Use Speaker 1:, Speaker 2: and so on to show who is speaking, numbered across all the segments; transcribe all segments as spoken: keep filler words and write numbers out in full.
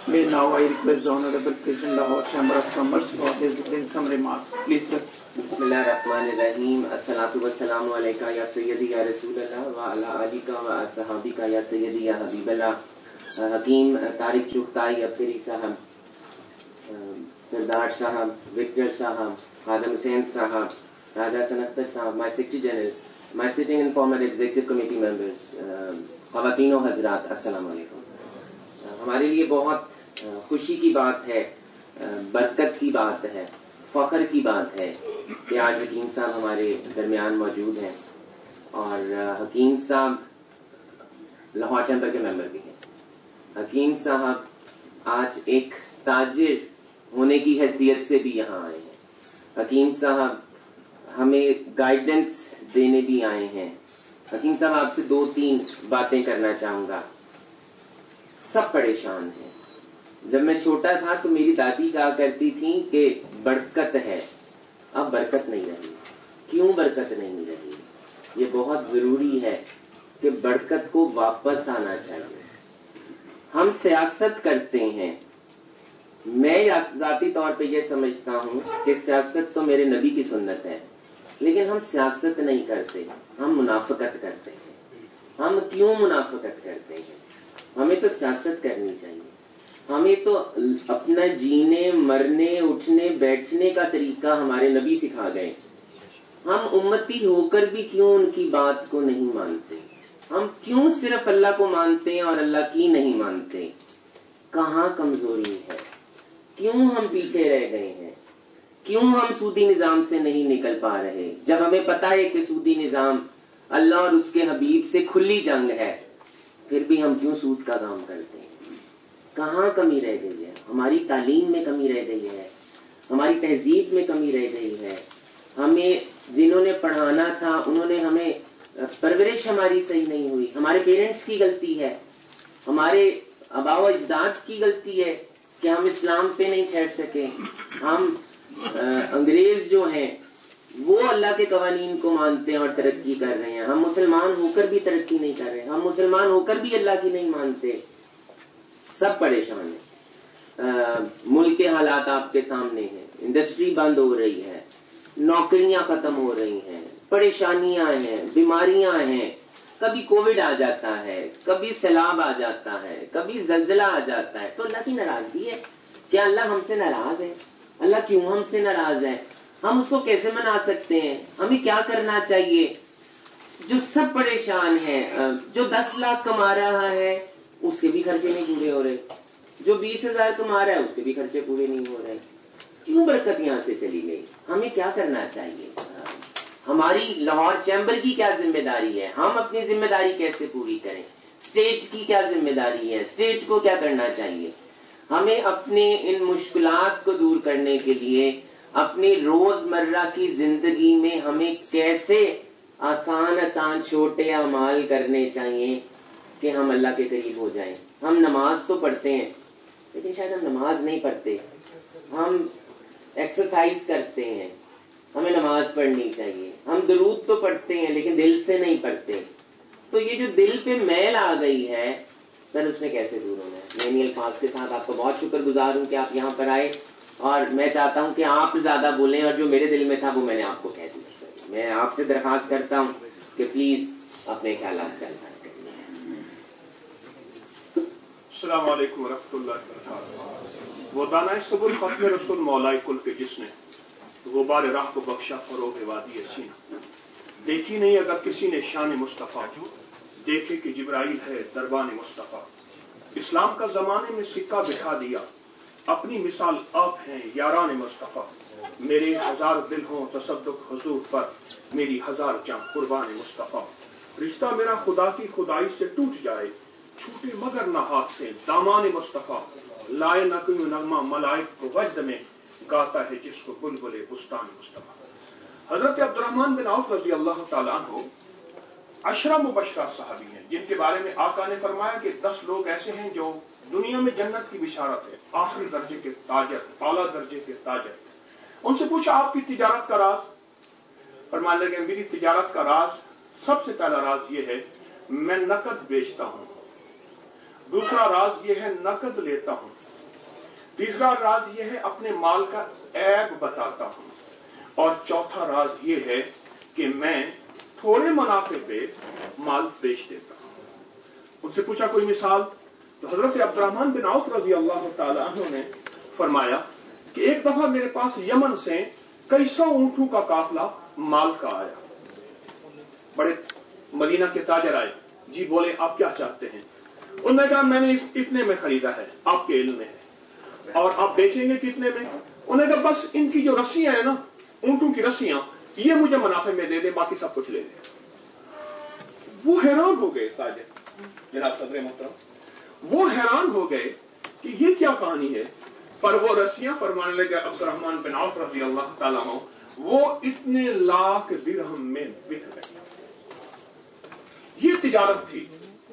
Speaker 1: May now I request the Honorable President of Lahore Chamber of Commerce for his in some remarks. Please, sir.
Speaker 2: Bismillahirrahmanirrahim. Assalatu wassalamu alayka ya sayyidi ya Rasulallah wa ala alika wa ashabika ya sayyidi ya Habiballah. Hakeem Tariq Chughtai Abdiri Sahab, Sardar Sahab, Victor Sahab, Adam Hussain Sahab, Raja Sanakhtar Sahab, my Secretary General, my sitting and former Executive Committee members, خواتین و حضرات، السلام علیکم. ہمارے لیے بہت خوشی کی بات ہے، برکت کی بات ہے، فخر کی بات ہے کہ آج حکیم صاحب ہمارے درمیان موجود ہیں، اور حکیم صاحب لاہور چیمبر کے ممبر بھی ہیں. حکیم صاحب آج ایک تاجر ہونے کی حیثیت سے بھی یہاں آئے ہیں. حکیم صاحب ہمیں گائیڈنس دینے بھی آئے ہیں. حکیم صاحب آپ سے دو تین باتیں کرنا چاہوں گا. سب پریشان ہیں. جب میں چھوٹا تھا تو میری دادی کہا کرتی تھی کہ برکت ہے، اب برکت نہیں رہی. کیوں برکت نہیں رہی؟ یہ بہت ضروری ہے کہ برکت کو واپس آنا چاہیے. ہم سیاست کرتے ہیں. میں ذاتی طور پہ یہ سمجھتا ہوں کہ سیاست تو میرے نبی کی سنت ہے، لیکن ہم سیاست نہیں کرتے، ہم منافقت کرتے ہیں. ہم کیوں منافقت کرتے ہیں؟ ہمیں تو سیاست کرنی چاہیے. ہمیں تو اپنا جینے مرنے اٹھنے بیٹھنے کا طریقہ ہمارے نبی سکھا گئے. ہم امتی ہو کر بھی کیوں ان کی بات کو نہیں مانتے؟ ہم کیوں صرف اللہ کو مانتے ہیں اور اللہ کی نہیں مانتے؟ کہاں کمزوری ہے؟ کیوں ہم پیچھے رہ گئے ہیں؟ کیوں ہم سودی نظام سے نہیں نکل پا رہے جب ہمیں پتا ہے کہ سودی نظام اللہ اور اس کے حبیب سے کھلی جنگ ہے؟ پھر بھی ہم کیوں سود کا کام کرتے ہیں؟ کہاں کمی رہ گئی ہے؟ ہماری تعلیم میں کمی رہ گئی ہے، ہماری تہذیب میں کمی رہ گئی ہے. ہمیں جنہوں نے پڑھانا تھا انہوں نے ہمیں پرورش ہماری صحیح نہیں ہوئی. ہمارے پیرنٹس کی غلطی ہے، ہمارے آباء و اجداد کی غلطی ہے کہ ہم اسلام پہ نہیں ٹھہر سکے. ہم انگریز جو ہیں وہ اللہ کے قوانین کو مانتے ہیں اور ترقی کر رہے ہیں. ہم مسلمان ہو کر بھی ترقی نہیں کر رہے، ہم مسلمان ہو کر بھی اللہ کی نہیں مانتے. سب پریشان ہیں. ملک کے حالات آپ کے سامنے ہیں. انڈسٹری بند ہو رہی ہے، نوکریاں ختم ہو رہی ہیں، پریشانیاں ہیں، بیماریاں ہیں. کبھی کووڈ آ جاتا ہے، کبھی سیلاب آ جاتا ہے، کبھی زلزلہ آ جاتا ہے. تو اللہ کی ناراضگی ہے. کیا اللہ ہم سے ناراض ہے؟ اللہ کیوں ہم سے ناراض ہے؟ ہم اس کو کیسے منا سکتے ہیں؟ ہمیں کیا کرنا چاہیے؟ جو سب پریشان ہیں، جو دس لاکھ کما رہا ہے اس کے بھی خرچے نہیں پورے ہو رہے، جو بیس ہزار کما رہا ہے اس کے بھی خرچے پورے نہیں ہو رہے. کیوں برکت یہاں سے چلی گئی؟ ہمیں کیا کرنا چاہیے؟ ہماری لاہور چیمبر کی کیا ذمہ داری ہے؟ ہم اپنی ذمہ داری کیسے پوری کریں؟ اسٹیٹ کی کیا ذمہ داری ہے؟ اسٹیٹ کو کیا کرنا چاہیے؟ ہمیں اپنے ان مشکلات کو دور کرنے کے لیے اپنی روزمرہ کی زندگی میں ہمیں کیسے آسان آسان چھوٹے اعمال کرنے چاہیے کہ ہم اللہ کے قریب ہو جائیں. ہم نماز تو پڑھتے ہیں لیکن شاید ہم نماز نہیں پڑھتے. ہم ایکسرسائز کرتے ہیں، ہمیں نماز پڑھنی چاہیے. ہم درود تو پڑھتے ہیں لیکن دل سے نہیں پڑھتے. تو یہ جو دل پہ میل آ گئی ہے سر، اس میں کیسے دور ہونا ہے؟ میں انہی الفاظ کے ساتھ آپ کو بہت شکر گزار ہوں کہ آپ یہاں پر آئے، اور میں چاہتا ہوں کہ آپ زیادہ بولیں، اور جو میرے دل میں تھا وہ میں نے آپ کو کہہ دیا. سر میں آپ سے درخواست کرتا ہوں کہ پلیز اپنے خیالات کا اظہار کریں.
Speaker 3: السلام علیکم ورحمۃ اللہ وبرکاتہ. وہ دانائے سبل ختم رسول مولائے کل کے جس نے غبار راہ کو بخشا فروغ وادی سینہ. دیکھی نہیں اگر کسی نے شان مصطفیٰ، دیکھے کہ جبرائیل ہے دربان مصطفیٰ. اسلام کا زمانے میں سکہ بٹھا دیا، اپنی مثال آپ ہیں یاران مصطفیٰ. میرے ہزار دل ہوں تصدق حضور پر، میری ہزار جاں قربان مصطفیٰ. رشتہ میرا خدا کی خدائی سے ٹوٹ جائے، چھوٹے مگر نہ ہاتھ سے دامان مصطفیٰ. لائے نہ کوئی نغمہ ملائک کو وجد میں، گاتا ہے جس کو بلبل بستان مصطفیٰ. حضرت عبد الرحمن بن عوف رضی اللہ تعالیٰ عنہ عشرہ مبشرہ صحابی ہیں جن کے بارے میں آقا نے فرمایا کہ دس لوگ ایسے ہیں جو دنیا میں جنت کی بشارت ہے، آخری درجے کے تاجر، اعلیٰ درجے کے تاجر. ان سے پوچھا آپ کی تجارت کا راز؟ فرمانے لگے میری تجارت کا راز، سب سے پہلا راز یہ ہے میں نقد بیچتا ہوں، دوسرا راز یہ ہے نقد لیتا ہوں، تیسرا راز یہ ہے اپنے مال کا عیب بتاتا ہوں، اور چوتھا راز یہ ہے کہ میں تھوڑے منافع پہ مال بیچ دیتا ہوں۔ ان سے پوچھا کوئی مثال، تو حضرت عبد الرحمن بن عوف رضی اللہ تعالی عنہ نے فرمایا کہ ایک دفعہ میرے پاس یمن سے کئی سو اونٹوں کا قافلہ مال کا آیا، بڑے مدینہ کے تاجر آئے، جی بولے آپ کیا چاہتے ہیں؟ انہوں نے کہا میں نے اس اتنے میں خریدا ہے، آپ کے علم میں ہے، اور آپ بیچیں گے کتنے میں؟ انہوں نے کہا بس ان کی جو رسیاں ہیں نا، اونٹوں کی رسیاں، یہ مجھے منافع میں دے دیں، باقی سب کچھ لے لیں۔ وہ حیران ہو گئے تاجر، جناب صدر محترم، وہ حیران ہو گئے کہ یہ کیا کہانی ہے، پر وہ رسیاں فرمانے لگے عبد الرحمن بن عوف رضی اللہ تعالیٰ عنہ، وہ اتنے لاکھ درہم میں بک گئے۔ یہ تجارت تھی۔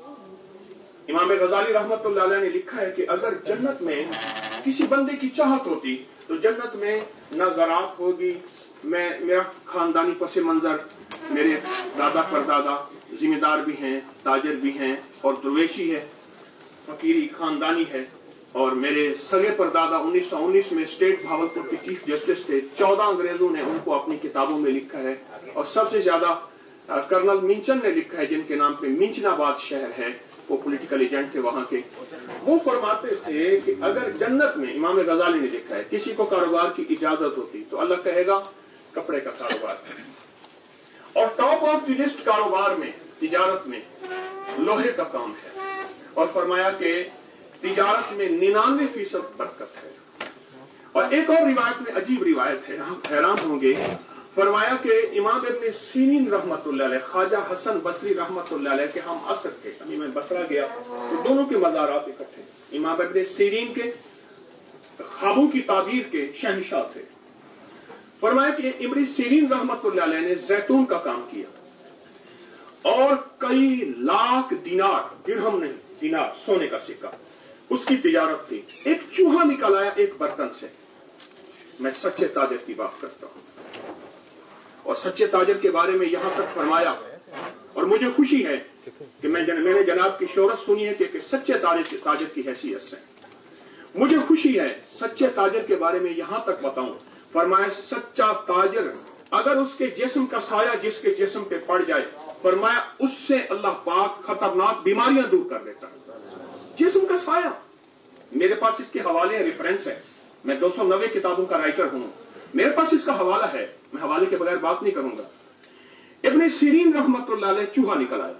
Speaker 3: امام غزالی رحمت اللہ علیہ نے لکھا ہے کہ اگر جنت میں کسی بندے کی چاہت ہوتی تو جنت میں نہ زراعت ہوگی، میں میرا خاندانی پس منظر، میرے دادا پردادا ذمہ دار بھی ہیں، تاجر بھی ہیں، اور درویشی ہے، فقیری خاندانی ہے، اور میرے سگے پردادا انیس سو انیس میں اسٹیٹ بھاولپور کے چیف جسٹس تھے، چودہ انگریزوں نے ان کو اپنی کتابوں میں لکھا ہے، اور سب سے زیادہ کرنل منچن نے لکھا ہے، جن کے نام پہ منچن آباد شہر ہے، وہ پولیٹیکل ایجنٹ تھے وہاں کے۔ وہ فرماتے تھے کہ اگر جنت میں، امام غزالی نے لکھا ہے، کسی کو کاروبار کی اجازت ہوتی تو اللہ کہے گا کپڑے کا کاروبار، اور ٹاپ آف دی لسٹ کاروبار میں، تجارت میں لوہے کا کام ہے، اور فرمایا کہ تجارت میں ننانوے فیصد برکت ہے۔ اور ایک اور روایت میں عجیب روایت ہے، آپ حیران ہوں گے، فرمایا کہ امام ابن سیرین رحمت اللہ علیہ، خواجہ حسن بصری رحمت اللہ علیہ کے ہم عصر تھے، ابھی میں بصرہ گیا تو دونوں کے مزارات اکٹھے، امام ابن سیرین کے خوابوں کی تعبیر کے شہنشاہ تھے۔ فرمایا کہ ابن سیرین رحمت اللہ علیہ نے زیتون کا کام کیا، اور کئی لاکھ دینار، درہم نہیں دینار، سونے کا سکہ، اس کی تجارت تھی۔ ایک چوہا نکل آیا ایک برتن سے، میں سچے تاجر کی بات کرتا ہوں، اور سچے تاجر کے بارے میں یہاں تک فرمایا، اور مجھے خوشی ہے کہ میں جن, میں نے جناب کی شہرت سنی ہے کہ, کہ سچے تاجر, تاجر کی حیثیت سے مجھے خوشی ہے سچے تاجر کے بارے میں یہاں تک بتاؤں۔ فرمایا سچا تاجر اگر اس کے جسم کا سایہ جس کے جسم پہ پڑ جائے، فرمایا اس سے اللہ پاک خطرناک بیماریاں دور کر دیتا ہے۔ جسم کا سایہ، میرے پاس اس کے حوالے ہیں، ریفرنس ہے، میں دو سو نوے کتابوں کا رائٹر ہوں، میرے پاس اس کا حوالہ ہے، میں حوالے کے بغیر بات نہیں کروں گا۔ ابن سیرین رحمت اللہ علیہ چوہا نکل آیا،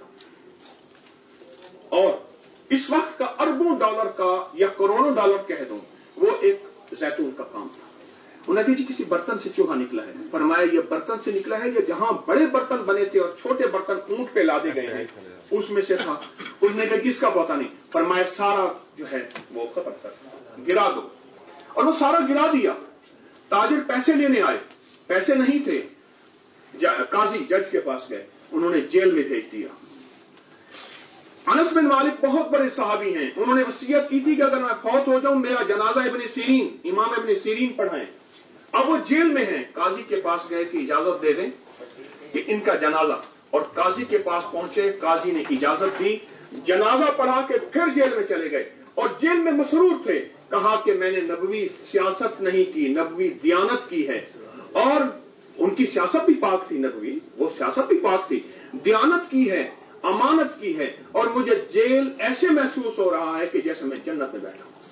Speaker 3: اور اس وقت کا اربوں ڈالر کا یا کروڑوں ڈالر کہہ دوں، وہ ایک زیتون کا کام تھا۔ انہوں نے جی کسی برتن سے چوہا نکلا ہے، فرمایا یہ برتن سے نکلا ہے، یہ جہاں بڑے برتن بنے تھے اور چھوٹے برتن اونٹ پہ لادے گئے ہیں اس میں سے تھا۔ اس نے کہا کس کا پتا نہیں، فرمایا سارا جو ہے وہ ختم کر گرا دو، اور وہ سارا گرا دیا۔ تاجر پیسے لینے آئے، پیسے نہیں تھے، قاضی جج کے پاس گئے، انہوں نے جیل میں بھیج دیا۔ انس بن مالک بہت بڑے صحابی ہیں، انہوں نے وصیت کی تھی کہ اگر میں فوت ہو جاؤں میرا جنازہ ابن سیرین، امام ابن سیرین پڑھائیں۔ اب وہ جیل میں ہیں، قاضی کے پاس گئے کہ اجازت دے دیں کہ ان کا جنازہ، اور قاضی کے پاس پہنچے، قاضی نے اجازت دی، جنازہ پڑھا کے پھر جیل میں چلے گئے، اور جیل میں مسرور تھے، کہا کہ میں نے نبوی سیاست نہیں کی، نبوی دیانت کی ہے، اور ان کی سیاست بھی پاک تھی، نبوی وہ سیاست بھی پاک تھی، دیانت کی ہے، امانت کی ہے، اور مجھے جیل ایسے محسوس ہو رہا ہے کہ جیسے میں جنت میں بیٹھا ہوں۔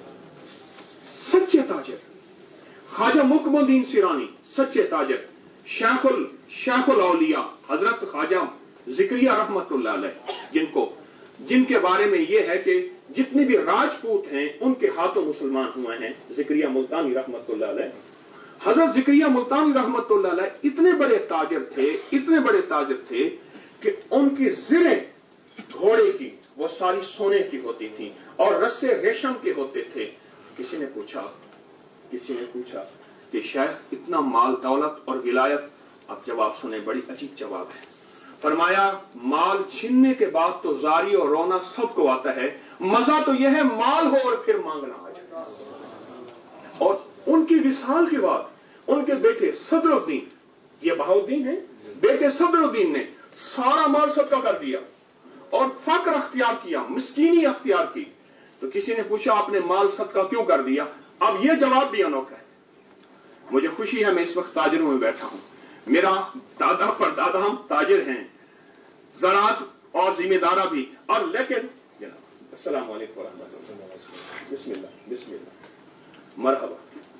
Speaker 3: سچے تاجر خواجہ مکم الدین سیرانی، سچے تاجر، شیخ ال شیخ الاولیاء حضرت خواجہ ذکریہ رحمت اللہ علیہ، جن کو جن کے بارے میں یہ ہے کہ جتنے بھی راجپوت ہیں ان کے ہاتھوں مسلمان ہوئے ہیں، ذکریہ ملتانی رحمت اللہ علیہ، حضرت ذکریہ ملتانی رحمت اللہ علیہ اتنے بڑے تاجر تھے، اتنے بڑے تاجر تھے کہ ان کی زریں گھوڑے کی وہ ساری سونے کی ہوتی تھی اور رسے ریشم کے ہوتے تھے۔ کسی نے پوچھا کسی نے پوچھا کہ شیخ اتنا مال دولت اور ولایت، اب جواب سنیں، بڑی عجیب جواب ہے۔ فرمایا مال چھننے کے بعد تو زاری اور رونا سب کو آتا ہے، مزہ تو یہ ہے مال ہو اور پھر مانگنا آ جائے۔ اور ان کی وصال کے بعد ان کے بیٹے صدر الدین، یہ بہاؤدین ہیں، بیٹے صدر الدین نے سارا مال صدقہ کر دیا اور فقر اختیار کیا، مسکینی اختیار کی۔ تو کسی نے پوچھا آپ نے مال صدقہ کیوں کر دیا؟ अब ये जवाब भी अनोखा है। मुझे खुशी है मैं इस वक्त ताजिरों में बैठा हूं। मेरा दादा परदादा हम ताजिर हैं, ज़राअत और जिम्मेदारा भी। और लेकिन अस्सलाम वालेकुम व रहमतुल्लाह, बिस्मिल्लाह बिस्मिल्लाह, मरहबा।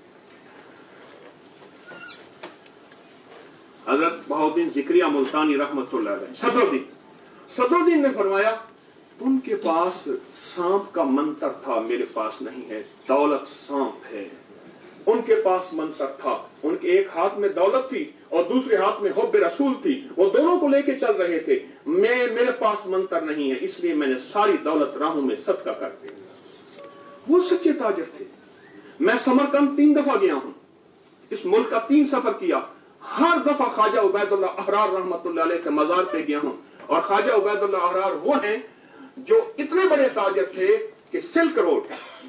Speaker 3: हजरत बहाउद्दीन ज़िक्रिया मुल्तानी रहमतुल्लाह अलैह, सदरुद्दीन सदरुद्दीन ने फरमाया उनके पास सांप का मंत्र था, मेरे पास नहीं है, दौलत सांप है। उनके पास मंत्र था, उनके एक हाथ में दौलत थी और दूसरे हाथ में हुब्ब रसूल थी, वो दोनों को लेके चल रहे थे। मैं मेरे पास मंत्र नहीं है, इसलिए मैंने सारी दौलत राहों में सदका कर दी। वो सच्चे ताजिर थे। मैं समरकंद तीन दफा गया हूं, इस मुल्क का तीन सफर किया, हर दफा ख्वाजा उबैदुल्लाह अहरार रहमतुल्लाह अलैह के मजार पे गया हूं। और ख्वाजा उबैदुल्लाह अहरार वो हैं जो इतने बड़े ताजिर थे कि सिल्क रोड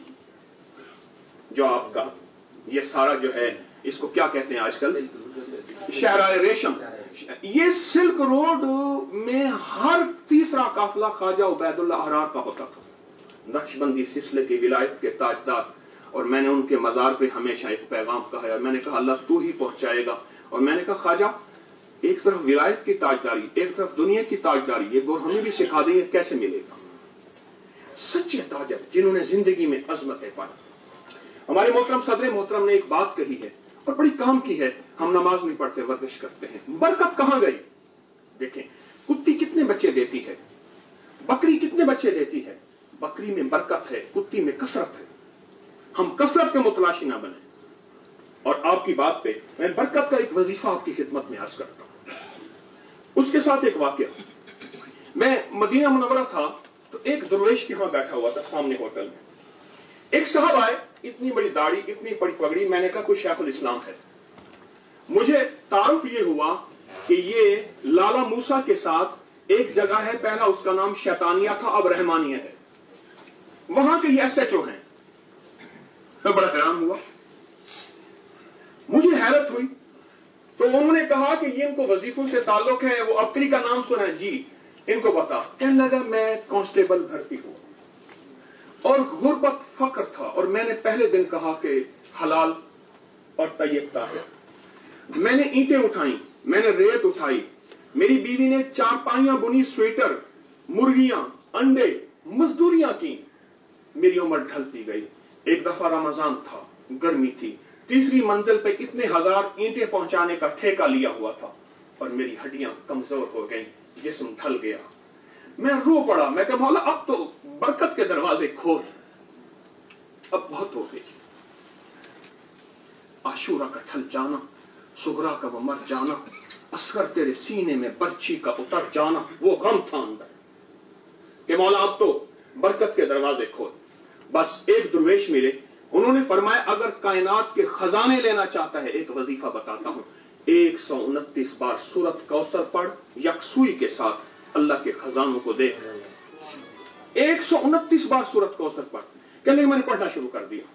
Speaker 3: जो आपका ये सारा जो है, इसको क्या कहते हैं आजकल, शहराए रेशम, ये सिल्क रोड में हर तीसरा काफिला ख्वाजा उबैदुल्लाह अहरार का होता था। नक्शबंदी सिलसिले की विलायत के ताजदार। और मैंने उनके मजार पे हमेशा एक पैगाम कहा है, मैंने कहा अल्लाह तू ही पहुंचाएगा। और मैंने कहा ख्वाजा, एक तरफ विलायत की ताजदारी, एक तरफ दुनिया की ताजदारी, ये गोर हमें भी सिखा देंगे कैसे मिलेगा। सच्चे ताजर जिन्होंने जिंदगी में अजमतें पाई। हमारे मोहतरम सदर मोहतरम ने एक बात कही है और बड़ी काम की है, हम नमाज नहीं पढ़ते, वर्जिश करते हैं, बरकत कहां गई? देखें, कुत्ती कितने बच्चे देती है, बकरी कितने बच्चे देती है। बकरी में बरकत है, कुत्ती में कसरत है। हम कसरत के मुतलाशी ना बने। और आपकी बात पे मैं बरकत का एक वजीफा आपकी खिदमत में अर्ज करता हूं। उसके साथ एक वाकया, मैं मदीना मुनव्वरा था तो एक दरवेश के यहां बैठा हुआ था सामने होटल में। एक साहब आए, इतनी बड़ी दाढ़ी, इतनी बड़ी पगड़ी। मैंने कहा कोई शेखुल इस्लाम है। मुझे तारुफ ये हुआ कि ये लाला मूसा के साथ एक जगह है, पहला उसका नाम शैतानिया था, अब रहमानिया है, वहां के ये एस एच ओ हैं। मैं बड़ा हैरान हुआ, मुझे हैरत हुई। तो उन्होंने कहा कि ये इनको वजीफों से ताल्लुक है, वो अक्री का नाम सुना है जी, इनको बता। कहने लगा मैं कांस्टेबल भर्ती हूं और गुर्बत फक्र था। और मैंने पहले दिन कहा कि हलाल और तैयबता है। मैंने ईंटें उठाई, मैंने रेत उठाई, मेरी बीवी ने चारपाइयां बुनी, स्वेटर, मुर्गियां, अंडे, मजदूरियां की। मेरी उम्र ढलती गई। एक दफा रमजान था, गर्मी थी, तीसरी मंजिल पे इतने हजार ईंटें पहुंचाने का ठेका लिया हुआ था और मेरी हड्डियां कमजोर हो गईं, जिस्म ढल गया। मैं रो पड़ा, मैं कहा मौला अब तो बरकत के दरवाजे खोल, अब बहुत हो गई। आशूरा का ढल जाना, सुगरा का वो मर जाना, असगर तेरे सीने में बर्छी का उतर जाना, वो गम था अंदर कि मौला अब तो बरकत के दरवाजे खोल। बस एक दुर्वेश मिले, उन्होंने फरमाया अगर कायनात के खजाने लेना चाहता है, एक वजीफा बताता हूं, एक सौ उनतीस बार सूरत कौसर पढ़, यकसुई के साथ अल्लाह के खजानों को देख। एक सौ उनतीस बार सूरत कौसर पढ़। कहने मैंने पढ़ना शुरू कर दिया,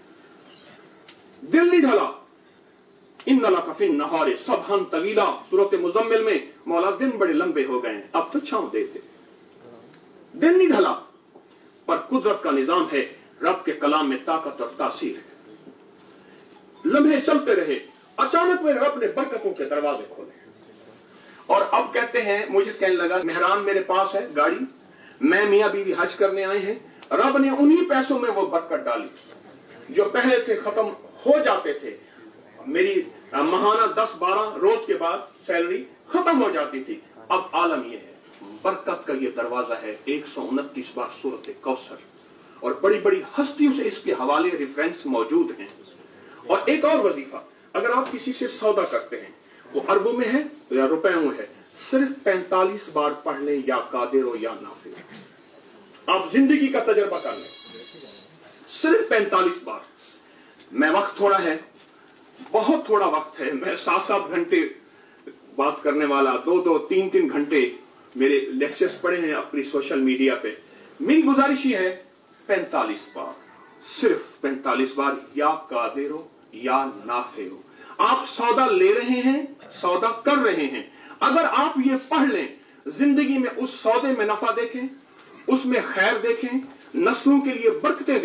Speaker 3: दिल नहीं ढला। इन नला कफिन नहारे सबहन तवीला, सूरत मुजम्मिल में मौला दिन बड़े लंबे हो गए, अब तो छांव देते। दिल नहीं ढला, पर कुदरत का निजाम है, रब के कलाम में ताकत और तासीर है। लम्हे चलते रहे, अचानक में रब ने बरकतों के दरवाजे खोले। और अब कहते हैं, मुझे कहने लगा मेहरान मेरे पास है गाड़ी, मैं मियां बीवी हज करने आए हैं, रब ने उन्हीं पैसों में वो बरकत डाली जो पहले थे खत्म हो जाते थे। मेरी महाना दस बारह रोज के बाद सैलरी खत्म हो जाती थी। अब आलम यह है, बरकत का ये दरवाजा है। एक सौ उनतीस बार सूरत कौसर, और बड़ी बड़ी हस्तियों से इसके हवाले रेफरेंस मौजूद हैं। और एक और वजीफा, अगर आप किसी से सौदा करते हैं, वो अरबों में है या रुपए में है, सिर्फ पैंतालीस बार पढ़ लें, या कादिर हो या नाफिर। आप जिंदगी का तजर्बा कर लें, सिर्फ पैंतालीस बार। मैं वक्त थोड़ा है, बहुत थोड़ा वक्त है, मैं सात सात घंटे बात करने वाला, दो दो तीन तीन घंटे मेरे लेक्चर्स पढ़े हैं अपनी सोशल मीडिया पे। मेरी गुजारिश ही है पैंतालीस बार, सिर्फ पैंतालीस बार, या कादिर हो या नाफे हो। आप सौदा ले रहे हैं, सौदा कर रहे हैं, अगर आप ये पढ़ लें, जिंदगी में उस सौदे में नफा देखें, उसमें खैर देखें, नस्लों के लिए बरकतें देखें,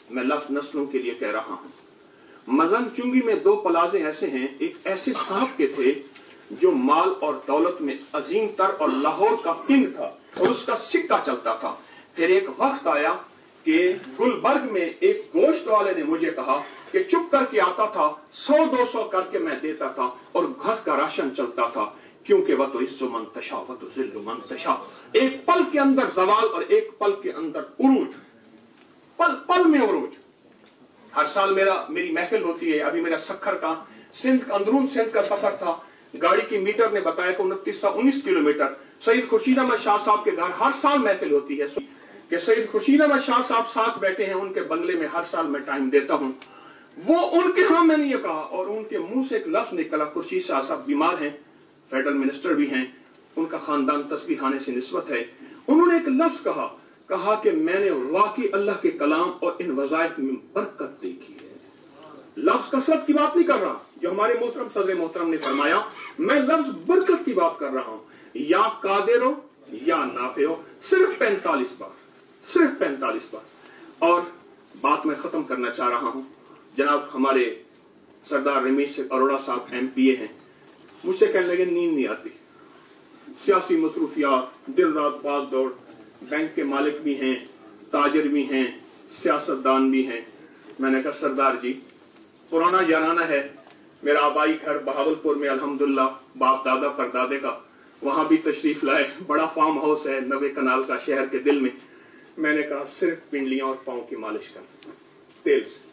Speaker 3: मैं लफ्ज नस्लों के लिए कह रहा हूं। मजन चुंगी में दो प्लाजे ऐसे हैं, एक ऐसे साहब के थे जो माल और दौलत में अजीम तर और लाहौर का किंग था और उसका सिक्का चलता था। फिर एक वक्त आया कि गुलबर्ग में एक गोश्त वाले ने मुझे कहा कि चुप करके आता था, सौ दो सौ करके मैं देता था और घर का राशन चलता था, क्योंकि वह तो इज्जो मंतशा वह तो जिल्लु मंतशा, एक पल के अंदर जवाल और एक पल के अंदर उरूज, पल पल में उरूज। हर साल मेरा मेरी महफिल होती है। अभी मेरा सखर का सिंध अंदरून सिंध का सफर था, गाड़ी की मीटर ने बताया कि उनतीस सौ उन्नीस किलोमीटर। सईद खुर्शीद अहमद शाह साहब के घर हर साल महफिल होती है कि सईद खुर्शीद अहमद शाह साहब साथ बैठे हैं, उनके बंगले में हर साल मैं टाइम देता हूं। वो उनके यहां मैंने ये कहा और उनके मुंह से एक लफ्ज निकला, खुर्शीद शाह साहब बीमार हैं, फेडरल मिनिस्टर भी हैं, उनका खानदान तस्बीह खाने से निस्बत है। उन्होंने एक लफ्ज कहा कहा कि मैंने वाकई अल्लाह के कलाम और इन वज़ाइफ में बरकत देखी है। लफ्ज कसरत की बात नहीं कर रहा, जो हमारे मोहतरम सदर मोहतरम ने फरमाया, मैं लफ्ज बरकत की बात कर रहा हूं। या कादिर हो या नाफे हो, सिर्फ पैंतालीस बार, सिर्फ पैंतालीस बार। और बात मैं खत्म करना चाह रहा हूं। जनाब हमारे सरदार रमेश अरोड़ा साहब एम पी ए हैं, मुझसे कहने लगे नींद नहीं आती, सियासी मसरूफियात, दिन रात भाग दौड़, बैंक के मालिक भी हैं, ताजिर भी हैं, सियासतदान भी हैं। मैंने कहा सरदार जी पुराना याराना है, मेरा आबाई घर बहावलपुर में अल्हम्दुलिल्लाह बाप दादा परदादे का, वहां भी तशरीफ लाए, बड़ा फार्म हाउस है नवे कनाल का शहर के दिल में। मैंने कहा सिर्फ पिंडलियां और पांव की मालिश कर तेल से।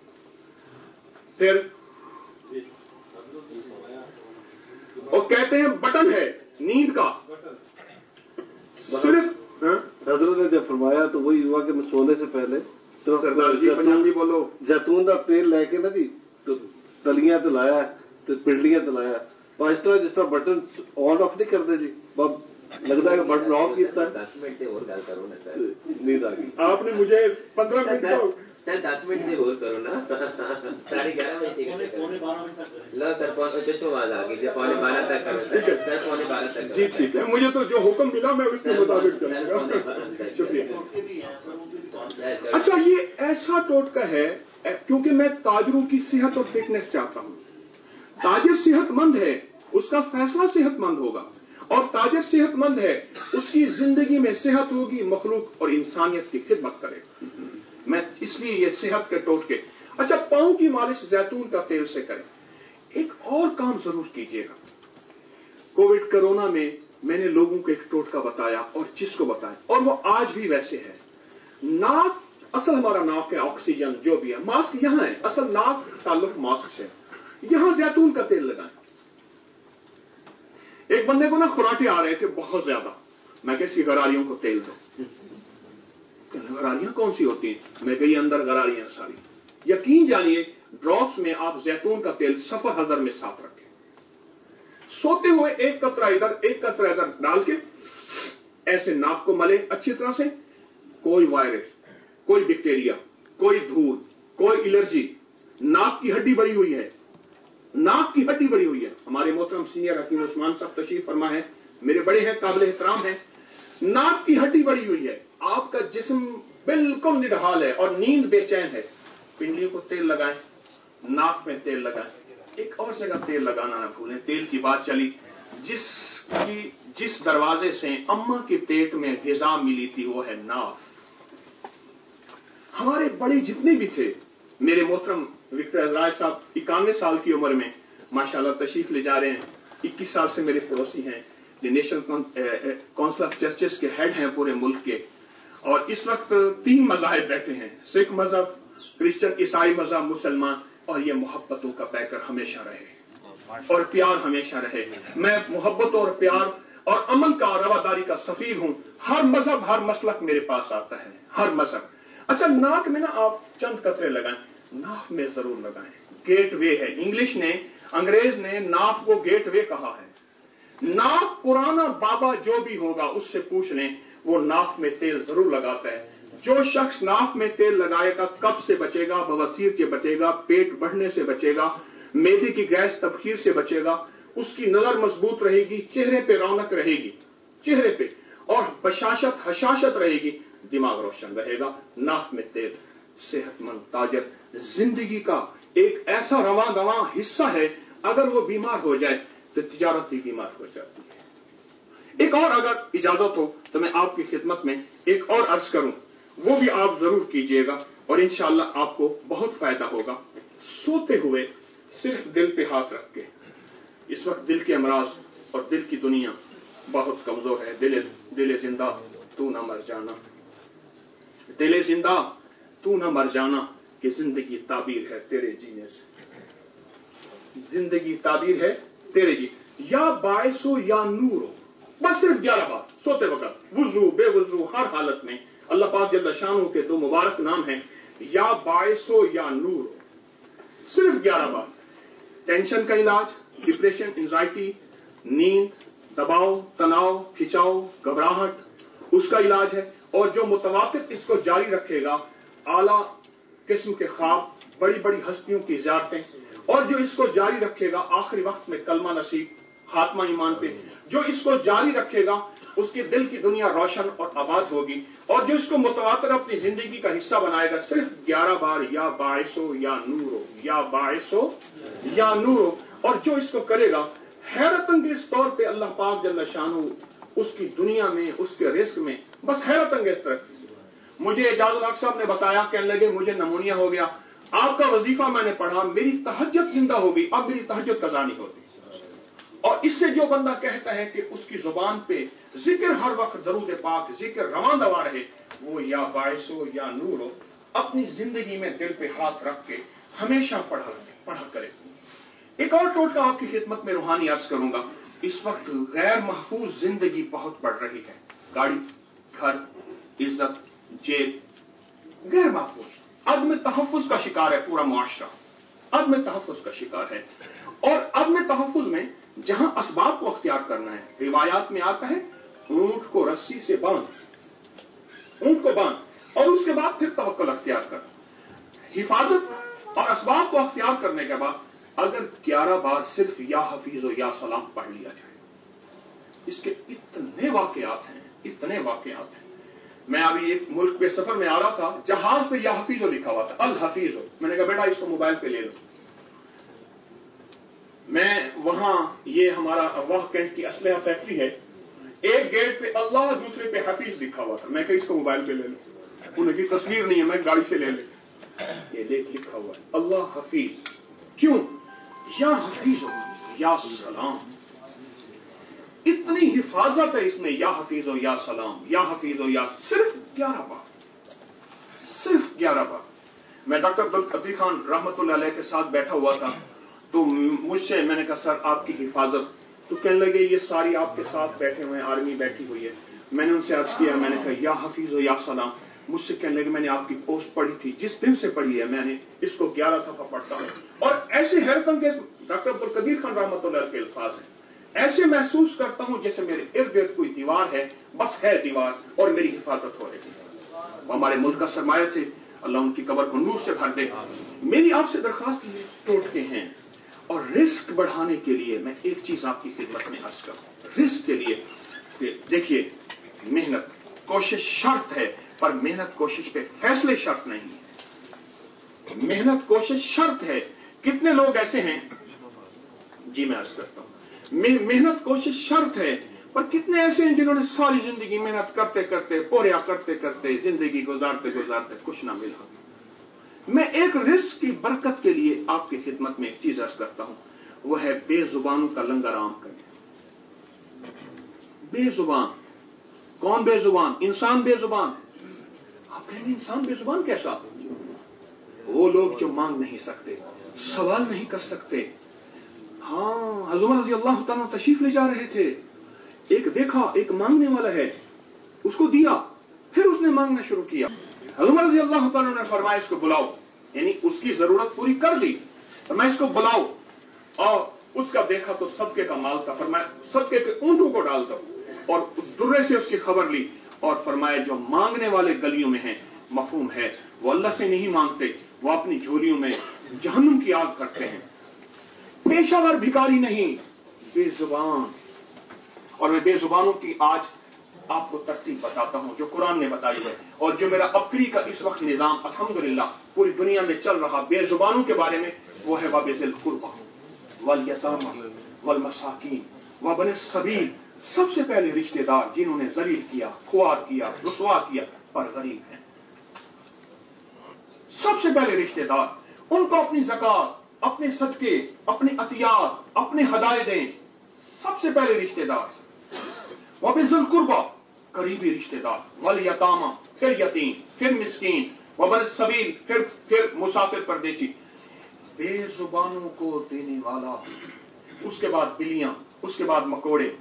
Speaker 3: फिर और कहते हैं बटन है नींद का, सिर्फ
Speaker 4: हजरत ने जब फरमाया तो वही हुआ कि मैं सोने से पहले सिर्फ
Speaker 3: सरदार जी पंजाबी बोलो,
Speaker 4: जैतून का तेल लेके ना जी तो तलियां तो लाया तो पिंडलियां तो लाया, पर इस तरह जिस तरह बटन ऑन ऑफ नहीं करते जी, बब लगता है कि बटन ऑफ किया।
Speaker 2: दस मिनट से और गल करो ना सर,
Speaker 4: नींद आ गई।
Speaker 3: आपने मुझे पंद्रह मिनट तो
Speaker 2: सर दस मिनट से और करो ना, साढ़े ग्यारह बजे लो सर, पौने आवाज आ गई, पौने बारह तक करो सर, सर पौने बारह तक।
Speaker 3: जी ठीक है, मुझे तो जो हुक्म मिला मैं उसके मुताबिक चलूंगा। शुक्रिया। अच्छा ये ऐसा टोटका है क्योंकि मैं ताजरों की सेहत और फिटनेस चाहता हूं। ताजिर सेहतमंद है, उसका फैसला सेहतमंद होगा, और ताजिर सेहतमंद है, उसकी जिंदगी में सेहत होगी, मखलूक और इंसानियत की खिदमत करेगा। मैं इसलिए ये सेहत के टोटके। अच्छा पांव की मालिश जैतून का तेल से करें। एक और काम जरूर कीजिएगा। कोविड कोरोना में मैंने लोगों को एक टोटका बताया और जिसको बताया, और वो आज भी वैसे है। नाक, असल हमारा नाक है, ऑक्सीजन जो भी है, मास्क यहां है, असल नाक ताल्लुक मास्क से, यहां जैतून का तेल लगाएं। एक बंदे को ना खुराटे आ रहे थे बहुत ज्यादा, मैं कैसी गरारियों को तेल दो। गरारियां कौन सी होती हैं? मैं गई अंदर गरारियां सारी। यकीन जानिए ड्रॉप्स में आप जैतून का तेल सफर हजर में साथ रखें, सोते हुए एक कतरा इधर एक कतरा इधर डाल के ऐसे नाक को मले अच्छी तरह से। कोई वायरस, कोई बैक्टीरिया, कोई धूल, कोई एलर्जी, नाक की हड्डी बड़ी हुई है, नाक की हड्डी बड़ी हुई है। हमारे मोहतरम सीनियर हकीम उस्मान साहब तशरीफ फरमा है, मेरे बड़े हैं, काबिल एहतराम है। नाक की हड्डी बड़ी हुई है, आपका जिस्म बिल्कुल निढाल है और नींद बेचैन है, पिंडलियों को तेल लगाएं, नाक में तेल लगाएं। एक और जगह तेल लगाना ना भूलें। तेल की बात चली, जिसकी जिस दरवाजे से अम्मा के पेट में ग़िज़ा मिली थी वो है नाफ। हमारे बड़े जितने भी थे, मेरे मोहतरम विक्टर राज साहब इक्यानवे साल की उम्र में माशाल्लाह तशरीफ ले जा रहे हैं, इक्कीस साल से मेरे पड़ोसी हैं, नेशनल काउंसिल ऑफ चर्चेस के हेड हैं पूरे मुल्क के। और इस वक्त तीन मज़ाहिब बैठे हैं, सिख मजहब, क्रिश्चियन, ईसाई मजहब, मुसलमान, और ये मोहब्बतों का पैकर हमेशा रहे और प्यार हमेशा रहे। मैं मोहब्बत और प्यार और अमन का और रवादारी का सफीर हूं। हर मजहब हर मसलक मेरे पास आता है, हर मजहब। अच्छा नाक में ना आप चंद कतरे लगाएं, नाक में जरूर लगाएं। गेट वे है, इंग्लिश ने, अंग्रेज ने नाक को गेट वे कहा है। नाक पुराना बाबा जो भी होगा उससे पूछ लें, वो नाक में तेल जरूर लगाता है। जो शख्स नाक में तेल लगाएगा कब्ज से बचेगा, बवासीर से बचेगा, पेट बढ़ने से बचेगा, मेदे की गैस तबखीर से बचेगा, उसकी नजर मजबूत रहेगी, चेहरे पे रौनक रहेगी, चेहरे पे, और बशाशत हशाशत रहेगी, दिमाग रोशन रहेगा। नाक में तेल सेहत मंद ताजर जिंदगी का एक ऐसा रवां दवां हिस्सा है, अगर वो बीमार हो जाए तो तिजारत ही बीमार हो जाती है। एक और अगर इजाजत हो तो मैं आपकी खिदमत में एक और अर्ज करूं, वो भी आप जरूर कीजिएगा और इंशाअल्लाह आपको बहुत फायदा होगा। सोते हुए सिर्फ दिल पे हाथ रख के, इस वक्त दिल के अमराज और दिल की दुनिया बहुत कमजोर है। दिल दिल जिंदा तू ना मर जाना, दिल जिंदा तू ना मर जाना, कि जिंदगी ताबीर है तेरे जीने से, जिंदगी ताबीर है तेरे जी, या बायसो या नूरो। बस सिर्फ ग्यारह बार सोते वक्त, वुजू बेवुजू हर हालत में अल्लाह पाक जल्ल शानहू के दो मुबारक नाम हैं, या बायसो या नूरो, सिर्फ ग्यारह बार। टेंशन का इलाज, डिप्रेशन, एंजाइटी, नींद, दबाव, तनाव, खिंचाव, घबराहट, उसका इलाज है। और जो मुतवातिर इसको जारी रखेगा, आला किस्म के ख्वाब, बड़ी बड़ी हस्तियों की ज़ियारतें, और जो इसको जारी रखेगा आखिरी वक्त में कलमा नसीब, खात्मा ईमान पे, जो इसको जारी रखेगा उसके दिल की दुनिया रोशन और आबाद होगी। और जो इसको मुतवातिर अपनी जिंदगी का हिस्सा बनाएगा, सिर्फ ग्यारह बार या बाइसो या नूरो, या बाइसो या नूरो, और जो इसको करेगा हैरत अंगेज तौर पे अल्लाह पाक जल्ल शानहू उसकी दुनिया में, उसके रिस्क में बस हैरत अंगेज तरक्की। मुझे एजाजुल हक साहब ने बताया, कहने लगे मुझे नमूनिया हो गया, आपका वजीफा मैंने पढ़ा, मेरी तहज्जुद जिंदा हो गई, अब मेरी तहज्जुद कज़ा नहीं होती। और इससे जो बंदा कहता है कि उसकी जुबान पे जिक्र हर वक्त दरूद पाक, जिक्र रवां दवा रहे, वो या बाइसो या नूरो अपनी जिंदगी में दिल पे हाथ रख के हमेशा पढ़ा पढ़ा करे। एक और टोटका आपकी खिदमत में रूहानी अर्ज करूंगा। इस वक्त गैर महफूज जिंदगी बहुत बढ़ रही है, गाड़ी, घर, इज्जत, जेब, गैर महफूज, अदम तहफ्फुज का शिकार है पूरा मुआशरा, अदम तहफ्फुज का शिकार है। और अदम तहफ्फुज में जहां असबाब को अख्तियार करना है, रिवायात में आता है ऊंट को रस्सी से बांध, ऊंट को बांध और उसके बाद फिर तवक्कुल अख्तियार कर। हिफाजत और असबाब को अख्तियार करने के बाद अगर ग्यारह बार सिर्फ या हफीज या सलाम पढ़ लिया जाए, इसके इतने वाकयात हैं, इतने वाकयात हैं। मैं अभी एक मुल्क पे सफर में आ रहा था, जहाज पे या हफीजो लिखा हुआ था, अल हफीजो। मैंने कहा बेटा इसको मोबाइल पे ले लो। मैं वहां, ये हमारा वाह कैंट की असलहा फैक्ट्री है, एक गेट पे अल्लाह, दूसरे पे हफीज लिखा हुआ था। मैं कहा इसको मोबाइल पे ले लो, उनकी तस्वीर नहीं है, मैं गाड़ी से ले ले, ये देख लिखा हुआ है अल्लाह हफीज। क्यों? या हफीज या सलाम, इतनी हिफाजत है इसमें, या हफीज हो या सलाम, या हफीज हो या, सिर्फ ग्यारह बार, सिर्फ ग्यारह बार। मैं डॉक्टर अब्दुल कदीर खान रहमतुल्लाह अलैह के साथ बैठा हुआ था, तो मुझसे मैंने कहा सर आपकी हिफाजत, तो कहने लगे ये सारी आपके साथ बैठे हुए हैं, आर्मी बैठी हुई है। मैंने उनसे अर्ज किया, मैंने कहा या हफीज हो या सलाम। मुझसे कहने लगे मैंने आपकी पोस्ट पढ़ी थी, जिस दिन से पढ़ी है मैंने इसको ग्यारह दफा पढ़ता हूं। और ऐसे हैरत अंगेज डॉक्टर अब्दुल कदीर खान रहमतुल्लाह अलैह के अल्फाज हैं, ऐसे महसूस करता हूं जैसे मेरे इर्द गिर्द कोई दीवार है, बस है दीवार और मेरी हिफाजत हो रही है। वो हमारे मुल्क का सरमाया थे, अल्लाह उनकी कब्र को नूर से भर दे। मेरी आपसे दरखास्त ये टोटके हैं, और रिस्क बढ़ाने के लिए मैं एक चीज आपकी खिदमत में अर्ज करूं। रिस्क के लिए देखिए, मेहनत कोशिश शर्त है, पर मेहनत कोशिश पे फैसले शर्त नहीं है। मेहनत कोशिश शर्त है। कितने लोग ऐसे हैं, जी मैं अर्ज करता हूं, मेहनत कोशिश शर्त है, पर कितने ऐसे हैं जिन्होंने सारी जिंदगी मेहनत करते करते, पोरिया करते करते, जिंदगी गुजारते गुजारते कुछ ना मिला। मैं एक रिस्क की बरकत के लिए आपकी खिदमत में एक चीज अर्ज करता हूं, वो है बेजुबानों का लंगर आम करना। बेजुबान, कौन बेजुबान? इंसान बेजुबान। आप कहेंगे इंसान बेजुबान कैसा? वो लोग जो मांग नहीं सकते, सवाल नहीं कर सकते। हाँ, हज़रत उमर रज़ी अल्लाह तआला तशरीफ ले जा रहे थे, एक देखा एक मांगने वाला है, उसको दिया, फिर उसने मांगना शुरू किया। हज़रत उमर रज़ी अल्लाह तआला ने फरमाया इसको बुलाओ, यानी उसकी जरूरत पूरी कर दी, फरमाया इसको बुलाओ। और उसका देखा तो सदके का माल था, फरमाया सदके के ऊंटों को डाल दो, और दुर्रे से उसकी खबर ली और फरमाया जो मांगने वाले गलियों में हैं, मफहूम है वो अल्लाह से नहीं मांगते, वो अपनी झोलियों में जहन्नुम की आग करते हैं। पेशावर भिखारी नहीं, बेजुबान। और वे बेजुबानों की आज आपको तरतीब बताता हूं जो कुरान ने बताई है और जो मेरा अबकरी का इस वक्त निजाम अल्हम्दुलिल्लाह पूरी दुनिया में चल रहा बेजुबानों के बारे में, वो है वबिज़िल कुर्बा वल यतामा वल मसाकीन व बने सबील। सबसे पहले रिश्तेदार जिन्होंने जलील किया, खुआर किया, रुसवा किया पर गरीब हैं। सबसे पहले रिश्तेदार उनको अपनी ज़कात, अपने सदके, अपने अतियात, अपने हदायत दें। सबसे पहले रिश्तेदार वबिज़िल कुर्बा करीबी रिश्तेदार, वल यतामा फिर यतीम, फिर मिस्कीन, वबन सबील फिर फिर मुसाफिर परदेसी, बेजुबानों को देने वाला, उसके बाद बिल्लियां, उसके बाद मकोड़े।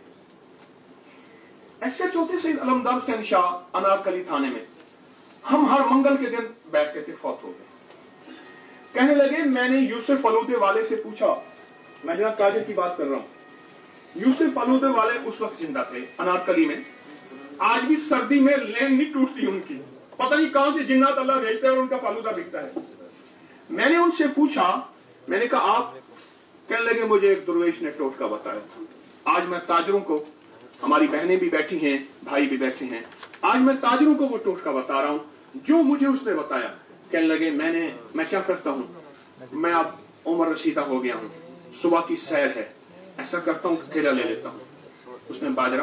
Speaker 3: ऐसे चौथे से अलमदार हुसैन शाह अनारकली थाने में हम हर मंगल के दिन बैठते थे, फौत हो गए। कहने लगे मैंने यूसुफ फलूदे वाले से पूछा, मैं जनाब ताजिर की बात कर रहा हूं, यूसुफ फलूदे वाले उस वक्त जिंदा थे अनारकली में। आज भी सर्दी में लेन नहीं टूटती उनकी, पता नहीं कहां से जिन्नात अल्लाह भेजते हैं और उनका फालूदा बिकता है। मैंने उनसे पूछा, मैंने कहा आप, कहने लगे मुझे एक दुर्वेश ने टोटका बताया था। आज मैं ताजरों को, हमारी बहनें भी बैठी हैं, भाई भी बैठे हैं, आज मैं ताजरों को वो टोटका बता रहा हूं जो मुझे उसने बताया। कहने लगे मैंने मैं क्या करता हूं, मैं अब उम्र रसीदा हो गया हूं, सुबह की सैर है, ऐसा करता हूं ठेला ले लेता हूं, उसमें बाजरा,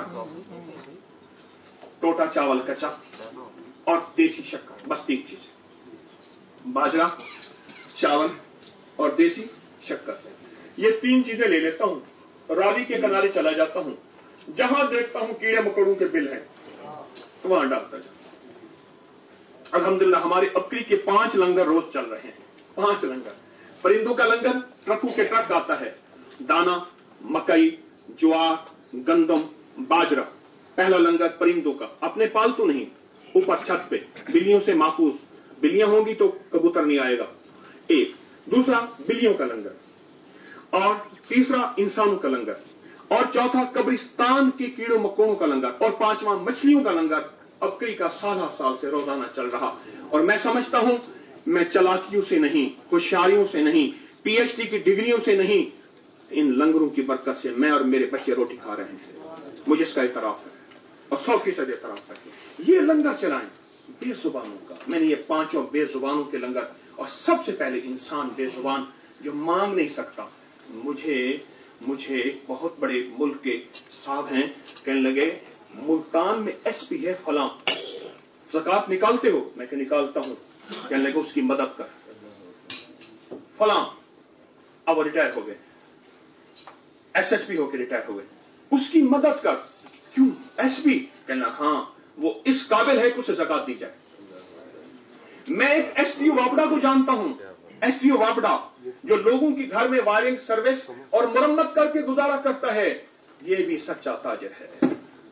Speaker 3: टोटा चावल कच्चा और देसी शक्कर, बस तीन चीजें, बाजरा, चावल और देसी शक्कर, ये तीन चीजें ले लेता हूं, रावी के किनारे चला जाता हूं, जहां देखता हूं कीड़े मकोड़ों के बिल हैं तो वहां डालता जाता। अल्हम्दुलिल्लाह हमारे अबकरी के पांच लंगर रोज चल रहे हैं, पांच लंगर। परिंदों का लंगर ट्रकों के ट्रक आता है, दाना, मकई, ज्वार, गंदम, बाजरा। पहला लंगर परिंदों का, अपने पालतू नहीं, ऊपर छत पे बिल्लियों से महफूज, बिल्लियां होंगी तो कबूतर नहीं आएगा, एक। दूसरा बिल्लियों का लंगर, और तीसरा इंसानों का लंगर, और चौथा कब्रिस्तान के कीड़ों मकोड़ों का लंगर, और पांचवा मछलियों का लंगर। अबकरी का साल साल से रोजाना चल रहा। और मैं समझता हूं मैं चालाकियों से नहीं, होशियारियों से नहीं, पीएचडी की डिग्रियों से नहीं, इन लंगरों की बरकत से मैं और मेरे बच्चे रोटी खा रहे हैं। मुझे इसका इतराफ है और सौ फीसद इतराफ है। ये लंगर चलाएं बेजुबानों का। मैंने ये पांचों बेजुबानों के लंगर, और सबसे पहले इंसान बेजुबान जो मांग नहीं सकता। मुझे मुझे बहुत बड़े मुल्क के साहब हैं, कहने लगे मुल्तान में एसपी है फलां, ज़कात निकालते हो? मैं कह निकालता हूं। कहने लगे उसकी मदद कर। फलां, अब रिटायर हो गए, एसएसपी होकर रिटायर हो गए, उसकी मदद कर। क्यों? एसपी? कहना हाँ, वो इस काबिल है कि उसे ज़कात दी जाए। मैं एक एसडीओ वापड़ा को जानता हूं, एसडीओ वापड़ा जो लोगों की घर में वायरिंग सर्विस और मुरम्मत करके गुजारा करता है, ये भी सच्चा ताजिर है।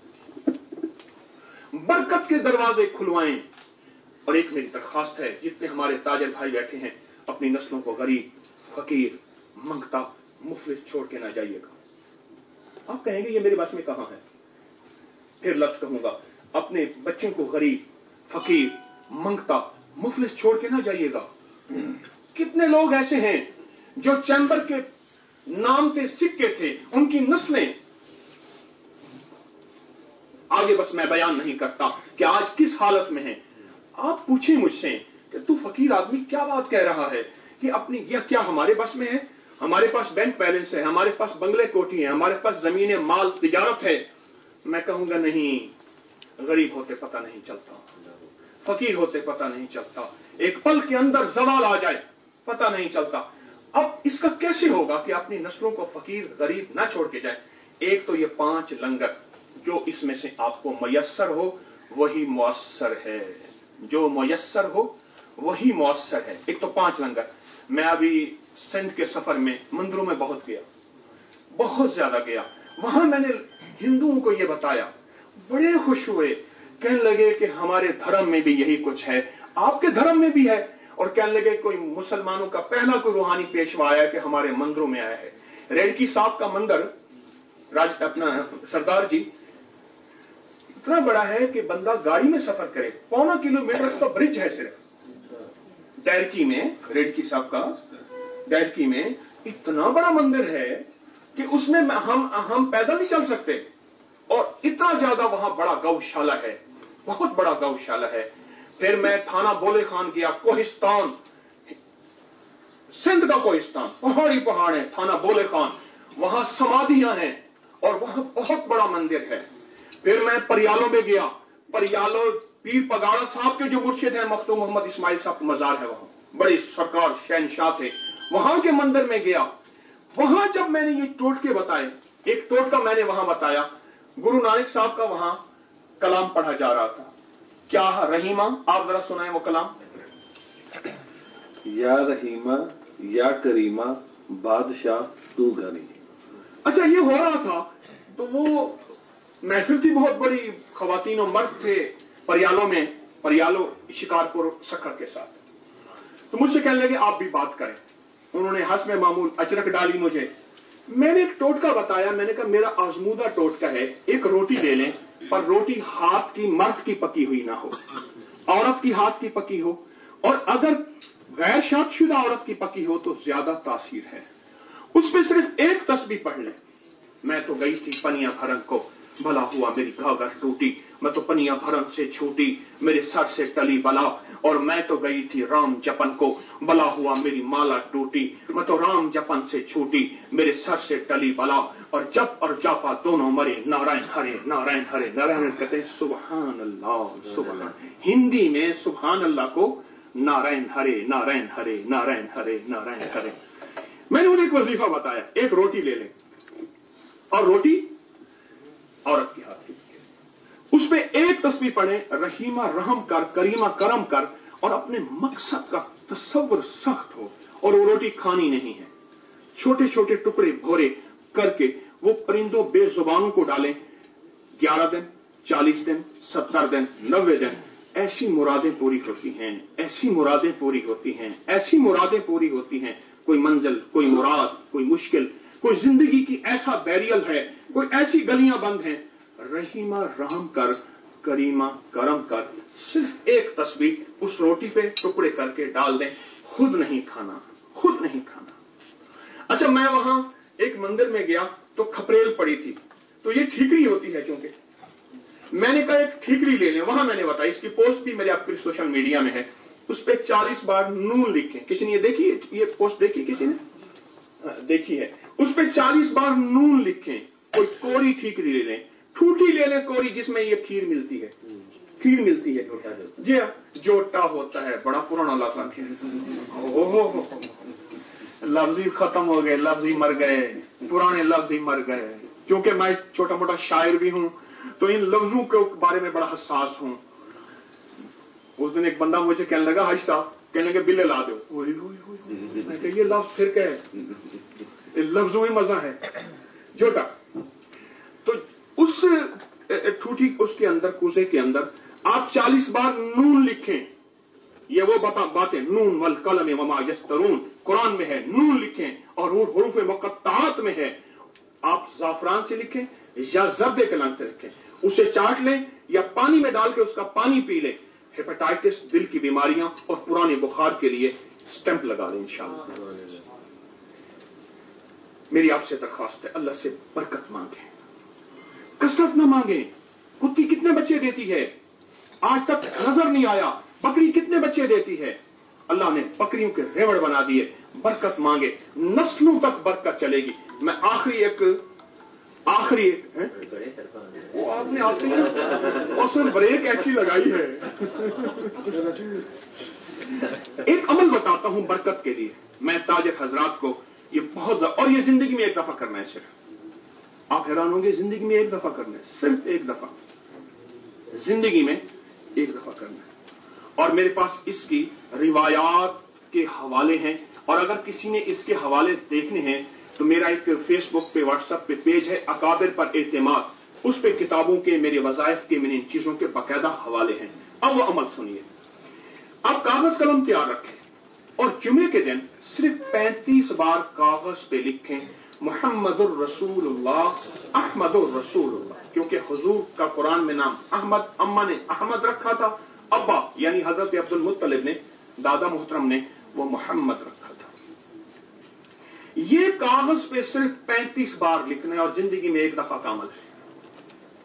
Speaker 3: बरकत के दरवाजे खुलवाएं। और एक मेरी दरखास्त है, जितने हमारे ताजिर भाई बैठे हैं, अपनी नस्लों को गरीब, फकीर, मंगता, मुफलिस छोड़ के ना जाइएगा। आप कहेंगे ये मेरे बस में कहां है? फिर लफ्ज कहूंगा, अपने बच्चों को गरीब, फकीर, मंगता, मुफलिस छोड़ के ना जाइएगा। कितने लोग ऐसे हैं जो चैम्बर के नाम पे सिक्के थे, उनकी नस्लें, आगे बस मैं बयान नहीं करता कि आज किस हालत में है। आप पूछें मुझसे कि तू फकीर आदमी क्या बात कह रहा है कि अपनी, यह क्या हमारे बस में है? हमारे पास बैंक बैलेंस है, हमारे पास बंगले कोठी है, हमारे पास जमीनें, माल, तिजारत है। मैं कहूंगा नहीं, गरीब होते पता नहीं चलता, फकीर होते पता नहीं चलता, एक पल के अंदर जवाल आ जाए पता नहीं चलता। अब इसका कैसे होगा कि अपनी नस्लों को फकीर गरीब ना छोड़ के जाए? एक तो ये पांच लंगर, जो इसमें से आपको मयस्सर हो वही मुअस्सर है, जो मुयस्सर हो वही मुअस्सर है। एक तो पांच लंगर। मैं अभी सिंध के सफर में मंदिरों में बहुत गया, बहुत ज्यादा गया। वहां मैंने हिंदुओं को यह बताया, बड़े खुश हुए, कहने लगे कि हमारे धर्म में भी यही कुछ है, आपके धर्म में भी है। और कहने लगे कोई मुसलमानों का पहला कोई रूहानी पेशवा आया कि हमारे मंदिरों में आया है। रेडकी साहब का मंदिर, राज अपना सरदार जी, इतना बड़ा है कि बंदा गाड़ी में सफर करे, पौना किलोमीटर का ब्रिज है सिर्फ। डैरकी में, रेडकी साहब का डैरकी में इतना बड़ा मंदिर है कि उसमें हम हम पैदल नहीं चल सकते। और इतना ज्यादा वहां बड़ा गौशाला है, बहुत बड़ा गौशाला है। फिर मैं थाना बोले खान गया, कोहिस्तान, सिंध का कोहिस्तान, पहाड़ी पहाड़ है, थाना बोले खान, वहां समाधियां हैं और वहां बहुत बड़ा मंदिर है। फिर मैं परियालों में गया, परियालों पीर पगाड़ा साहब के जो मुर्शिद हैं मखदूम मोहम्मद इस्माइल साहब का मजार है, वहां बड़े सरकार शहनशाह थे, वहां के मंदिर में गया। वहां जब मैंने ये टोटके बताए, एक टोटका मैंने वहां बताया, गुरु नानक साहब का वहां कलाम पढ़ा जा रहा था। क्या रहीमा, आप जरा सुनाए वो कलाम।
Speaker 4: या रहीमा या करीमा बादशाह तू गनी।
Speaker 3: अच्छा, ये हो रहा था तो वो महफिल थी बहुत बड़ी, खवातीन और मर्द थे परियालों में, परियालों शिकारपुर सखर के साथ। तो मुझसे कहने लगे आप भी बात करें। उन्होंने हंस में मामूल अचरक डाली मुझे। मैंने एक टोटका बताया, मैंने कहा मेरा आजमूदा टोटका है, एक रोटी ले लें पर रोटी हाथ की मर्द की पकी हुई ना हो, औरत की हाथ की पकी हो, और अगर गैर शादीशुदा औरत की पकी हो तो ज्यादा तासीर है। उसमें सिर्फ एक तस्बीह पढ़ ले। मैं तो गई थी पनिया भरन को, भला हुआ मेरी घाघर टूटी, मैं तो पनिया भरन से छूटी, मेरे सर से टली बला, और मैं तो गई थी राम जपन को, भला हुआ मेरी माला टूटी, मैं तो राम जपन से छूटी, मेरे सर से टली बला, और जप और जापा दोनों मरे, नारायण हरे नारायण हरे। नारायण कहते हैं सुबहान अल्लाह, सुबहान, हिंदी में सुबहान अल्लाह को नारायण हरे नारायण हरे नारायण हरे नारायण हरे। मैंने उन्हें एक वजीफा बताया, एक रोटी ले लें, और रोटी औरत के हाथ की, उसमें एक तस्वीर पढ़े, रहीमा रहम कर, करीमा करम कर, और अपने मकसद का तस्वर सख्त हो, और वो रोटी खानी नहीं है। छोटे छोटे टुकड़े भोरे करके वो परिंदों बेजुबानों को डालें। ग्यारह दिन, चालीस दिन, सत्तर दिन, नब्बे दिन, ऐसी मुरादें पूरी होती हैं, ऐसी मुरादें पूरी होती हैं, ऐसी मुरादें पूरी होती हैं। कोई मंजिल, कोई मुराद, कोई मुश्किल, कोई जिंदगी की ऐसा बैरियल है, कोई ऐसी गलियां बंद हैं। रहीमा रहम कर, करीमा करम कर, सिर्फ एक तस्बीह उस रोटी पे टुकड़े करके डाल दें, खुद नहीं खाना, खुद नहीं खाना। अच्छा, मैं वहां एक मंदिर में गया तो खपरेल पड़ी थी, तो ये ठीकरी होती है चूंकि, मैंने कहा एक ठीकरी ले लें। वहां मैंने बताया, इसकी पोस्ट भी मेरे आपके सोशल मीडिया में है, उस पर चालीस बार नून लिखें। किसी ने ये देखी, ये पोस्ट देखी किसी ने? देखी है। उस पर चालीस बार नून लिखें। कोई कोरी ठीकरी ले लें, ठूठी ले लें कोरी, जिसमें ये खीर मिलती है, खीर मिलती है जी, जोटा होता है, बड़ा पुराना लफ्ज है। ओहो, लफ्ज ही खत्म हो गए, लफ्ज ही मर गए, पुराने लफ्ज ही मर गए। क्योंकि मैं छोटा मोटा शायर भी हूं तो इन लफ्जों के बारे में बड़ा हसास हूं। उस दिन एक बंदा मुझे कहने लगा, हाजी साहब, कहने लगे बिल्ले ला दो। मैं कहा ये लफ्ज फिर क्या है, लफ्जों में मजा है, जोटा। तो उस ठूठी उसके अंदर, कूसे के अंदर आप चालीस बार नून लिखें। ये वो बता बातें, नून वल कलम वमा यस्तरून कुरान में है, नून लिखें, और हुरूफ मुक़त्तआत में है। आप जाफरान से लिखें या जर्दे कलाम से लिखें, उसे चाट लें या पानी में डाल के उसका पानी पी लें। हेपेटाइटिस, दिल की बीमारियां और पुराने बुखार के लिए स्टैंप लगा लें इंशाअल्लाह। मेरी आपसे दरख्वास्त है, अल्लाह से बरकत मांगे, कसरत न मांगे। कुत्ती कितने बच्चे देती है, आज तक नजर नहीं आया। बकरी कितने बच्चे देती है, अल्लाह ने बकरियों के रेवड़ बना दिए। बरकत मांगे, नस्लों तक बरकत चलेगी। मैं आखिरी एक आखिरी वो आपने आते हैं और उसने ब्रेक ऐसी लगाई है। एक अमल बताता हूं बरकत के लिए, मैं ताजिर हजरात को, ये बहुत, और ये जिंदगी में एक दफा करना है सिर्फ। आप हैरान होंगे, जिंदगी में एक दफा करना है, सिर्फ एक दफा जिंदगी में एक दफा करना है। और मेरे पास इसकी रिवायात के हवाले हैं, और अगर किसी ने इसके हवाले देखने हैं तो मेरा एक फेसबुक पे, व्हाट्सएप पे पेज है, अकाबिर पर एतमाद, उस पे किताबों के, मेरे वजाइफ के, मेरी इन चीजों के बाकायदा हवाले हैं। अब वो अमल सुनिए। आप कागज कलम तैयार रखें और जुमे के दिन सिर्फ पैंतीस बार कागज पे लिखें मुहम्मदुर रसूलुल्लाह, अहमदुर रसूलुल्लाह, क्योंकि हुजूर का कुरान में नाम अहमद, अम्मा ने अहमद रखा था, अब्बा यानी हजरत अब्दुल मुत्तलिब ने, दादा मोहतरम ने, वो मोहम्मद रखा था। ये कागज पे सिर्फ पैंतीस बार लिखना है और जिंदगी में एक दफा का अमल है।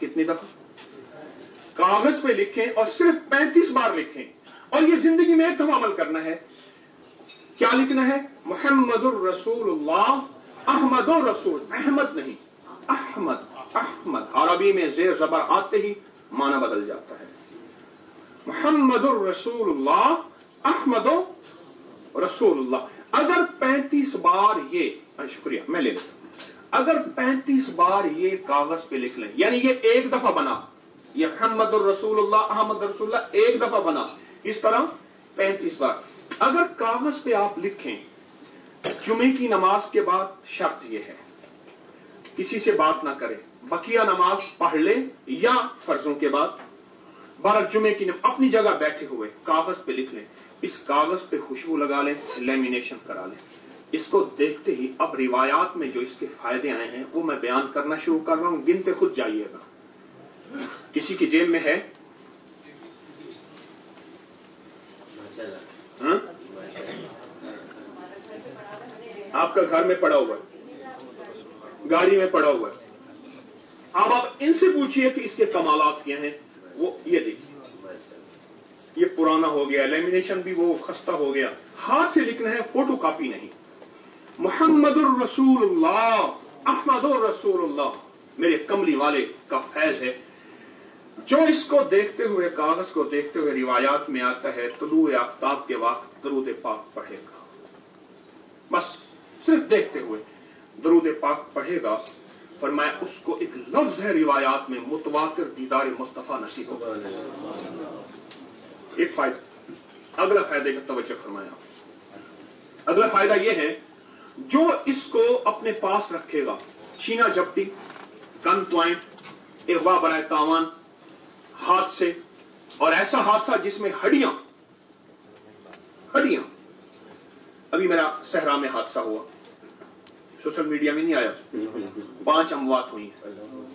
Speaker 3: कितनी दफा? कागज पे लिखें और सिर्फ पैंतीस बार लिखें, और ये जिंदगी में एक दफा अमल करना है। क्या लिखना है? मुहम्मदुर रसूलुल्लाह अहमदुर रसूल, अहमद नहीं अहमद, अहमद अरबी में जेर जबर आते ही माना बदल जाता है। मुहम्मदुर रसूलुल्लाह अहमदुर रसूलुल्लाह। अगर पैंतीस बार ये, शुक्रिया मैं ले लेता हूं, अगर पैंतीस बार ये कागज पे लिख लें, यानी ये एक दफा बना, ये मुहम्मदुर रसूलुल्लाह अहमद रसूलुल्लाह एक दफा बना, इस तरह पैंतीस बार अगर कागज पे आप लिखें, जुमे की नमाज के बाद शर्त यह है किसी से बात ना करें, बकिया नमाज पढ़ ले या फर्जों के बाद, बारह जुमे की अपनी जगह बैठे हुए कागज पे लिख लें, इस कागज पे खुशबू लगा लें, लेमिनेशन करा लें। इसको देखते ही अब रिवायात में जो इसके फायदे आए हैं वो मैं बयान करना शुरू कर रहा हूं, गिनते खुद जाइएगा। किसी की जेब में है? हाँ? आपका घर में पड़ा हुआ है, गाड़ी में पड़ा हुआ है। अब आप इनसे पूछिए कि इसके कमालात क्या हैं। वो ये देखिए, ये पुराना हो गया, लेमिनेशन भी वो खस्ता हो गया। हाथ से लिखना है, फोटो कॉपी नहीं। मुहम्मदुर रसूलुल्लाह अहमदुर रसूलुल्लाह, मेरे कमली वाले का फैज है। जो इसको देखते हुए, कागज को देखते हुए रिवायात में आता है, तुलूए आफ्ताब के वक्त दरूद पाक पढ़ेगा, बस सिर्फ देखते हुए दरूद पाक पढ़ेगा, फरमाया उसको एक लफ्ज है रिवायात में, मुतवातिर दीदार मुस्तफा नसीब होगा। एक फायदा, अगला फायदे का तवज्जो फरमाया। अगला फायदा यह है, जो इसको अपने पास रखेगा, छीना झपटी, गन पॉइंट, इगवा बराए तावान, हादसे, और ऐसा हादसा जिसमें हड्डियां हड्डियां अभी मेरा सहरा में हादसा हुआ, सोशल मीडिया में नहीं आया, पांच अमवात हुई हैं।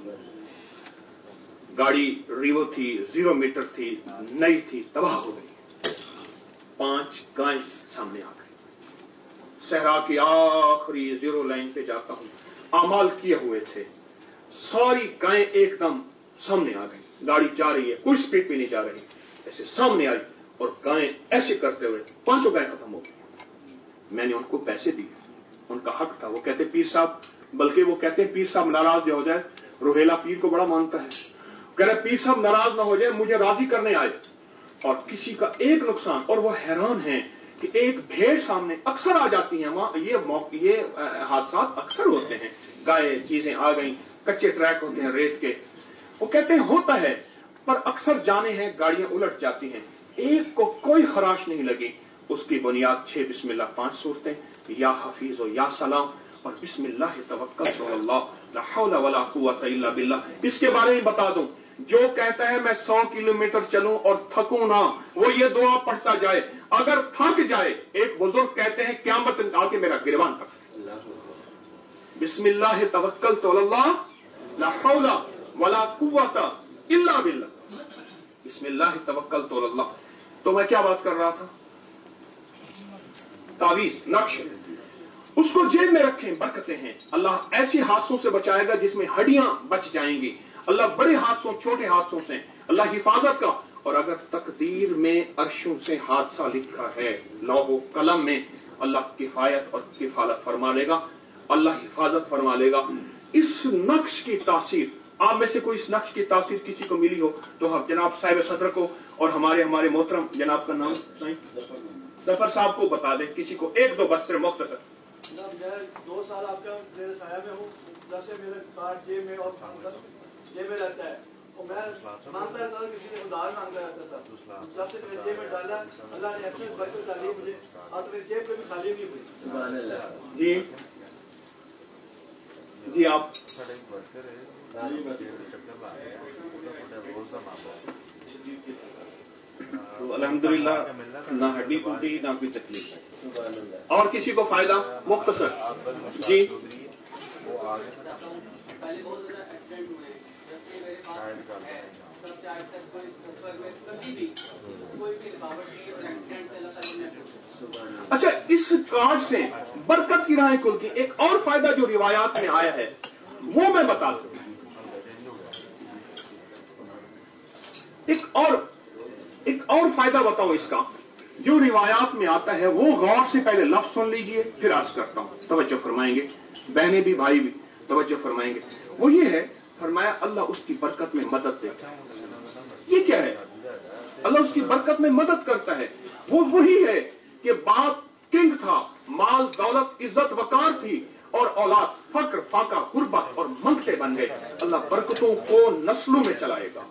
Speaker 3: गाड़ी रीवो थी, जीरो मीटर थी, नई थी, तबाह हो गई। पांच गायें सामने आ गई। सहरा की आखिरी जीरो लाइन पे जाता हूं, अमाल किए हुए थे, सारी गायें एकदम सामने आ गई। गाड़ी जा रही है, कुछ स्पीड पे नहीं जा रही, ऐसे सामने आई और गायें ऐसे करते हुए पांचों गायें खत्म हो गई। मैंने उनको पैसे दिए, उनका हक था। वो कहते पीर साहब, बल्कि वो कहते हैं पीर साहब नाराज हो जाए, रोहेला पीर को बड़ा मानता है, कह रहे पीर साहब नाराज ना हो जाए, मुझे राजी करने आए। और किसी का एक नुकसान, और वो हैरान है कि एक भेड़ सामने अक्सर आ जाती है, वहां ये ये हादसा अक्सर होते हैं, गाय चीजें आ गई, कच्चे ट्रैक होते हैं रेत के, वो कहते हैं होता है, पर अक्सर जाने हैं गाड़ियां उलट जाती हैं। एक को कोई खराश नहीं लगी, उसकी बुनियाद छह बिस्मिल्लाह पांच सूरतें, या हफीज और या सलाम और बिस्मिल्लाह तवक्कलतु अल्लाह ला हौला वला कुव्वता इल्ला बिल्लाह। इसके बारे में बता दूं, जो कहता है मैं सौ किलोमीटर चलूं और थकूं ना, वो ये दुआ पढ़ता जाए, अगर थक जाए, एक बुजुर्ग कहते हैं क़यामत आके मेरा गिरबान कर, बिस्मिल्लाह तवक्कलतु अल्लाह ला हौला वला कुव्वता इल्ला बिल्लाह, बिस्मिल्लाह तवक्कलतु अल्लाह। तो मैं क्या बात कर रहा था? तावीज, नक्श, उसको जेब में रखें, बरकतें हैं। अल्लाह ऐसे हादसों से बचाएगा जिसमें हड्डियां बच जाएंगी। अल्लाह बड़े हादसों, छोटे हादसों से अल्लाह हिफाजत का। और अगर तकदीर में अर्शों से हादसा लिखा है, लौहो कलम में, अल्लाह किफायत और किफालत फरमा लेगा, अल्लाह हिफाजत फरमा लेगा। इस नक्श की तासीर, आप में से कोई इस नक्श की तासीर किसी को मिली हो तो हम जनाब साहिब सदर को और हमारे हमारे मोहतरम जनाब का नाम जफर साहब को बता दें, किसी को एक दो बस से मुख्तसर।
Speaker 5: दो साल आपका मेरे साया में हूँ, जब से मेरे कार्ड जेब में और जेब में रहता है, और मैं मांगता रहता था, किसी ने उधार मांगता रहता था, जब से मेरे जेब में डाला, अल्लाह ने ऐसी बरकत डाली मुझे, आज मेरी जेब कभी खाली नहीं हुई।
Speaker 3: जी जी आप
Speaker 6: तो अल्हम्दुलिल्लाह ना हड्डी टूटी ना कोई तकलीफ है।
Speaker 3: और किसी को फायदा मुख्तसर? जी अच्छा, इस कार्ड से बरकत की राहें खुलती। एक और फायदा जो रिवायात में आया है वो मैं बता दूं, एक और एक और फायदा बताओ इसका, जो रिवायात में आता है वो गौर से पहले लफ्ज सुन लीजिए, फिर अर्ज करता हूं, तवज्जो फरमाएंगे, बहनें भी भाई भी तवज्जो फरमाएंगे। वो ये है, फरमाया अल्लाह उसकी बरकत में मदद देता है। ये क्या है? अल्लाह उसकी बरकत में मदद करता है। वो वही है कि बाप किंग था, माल दौलत इज्जत वकार थी, और औलाद फक्र फाका गुर्बत और मंगते बन गए। अल्लाह बरकतों को नस्लों में चलाएगा।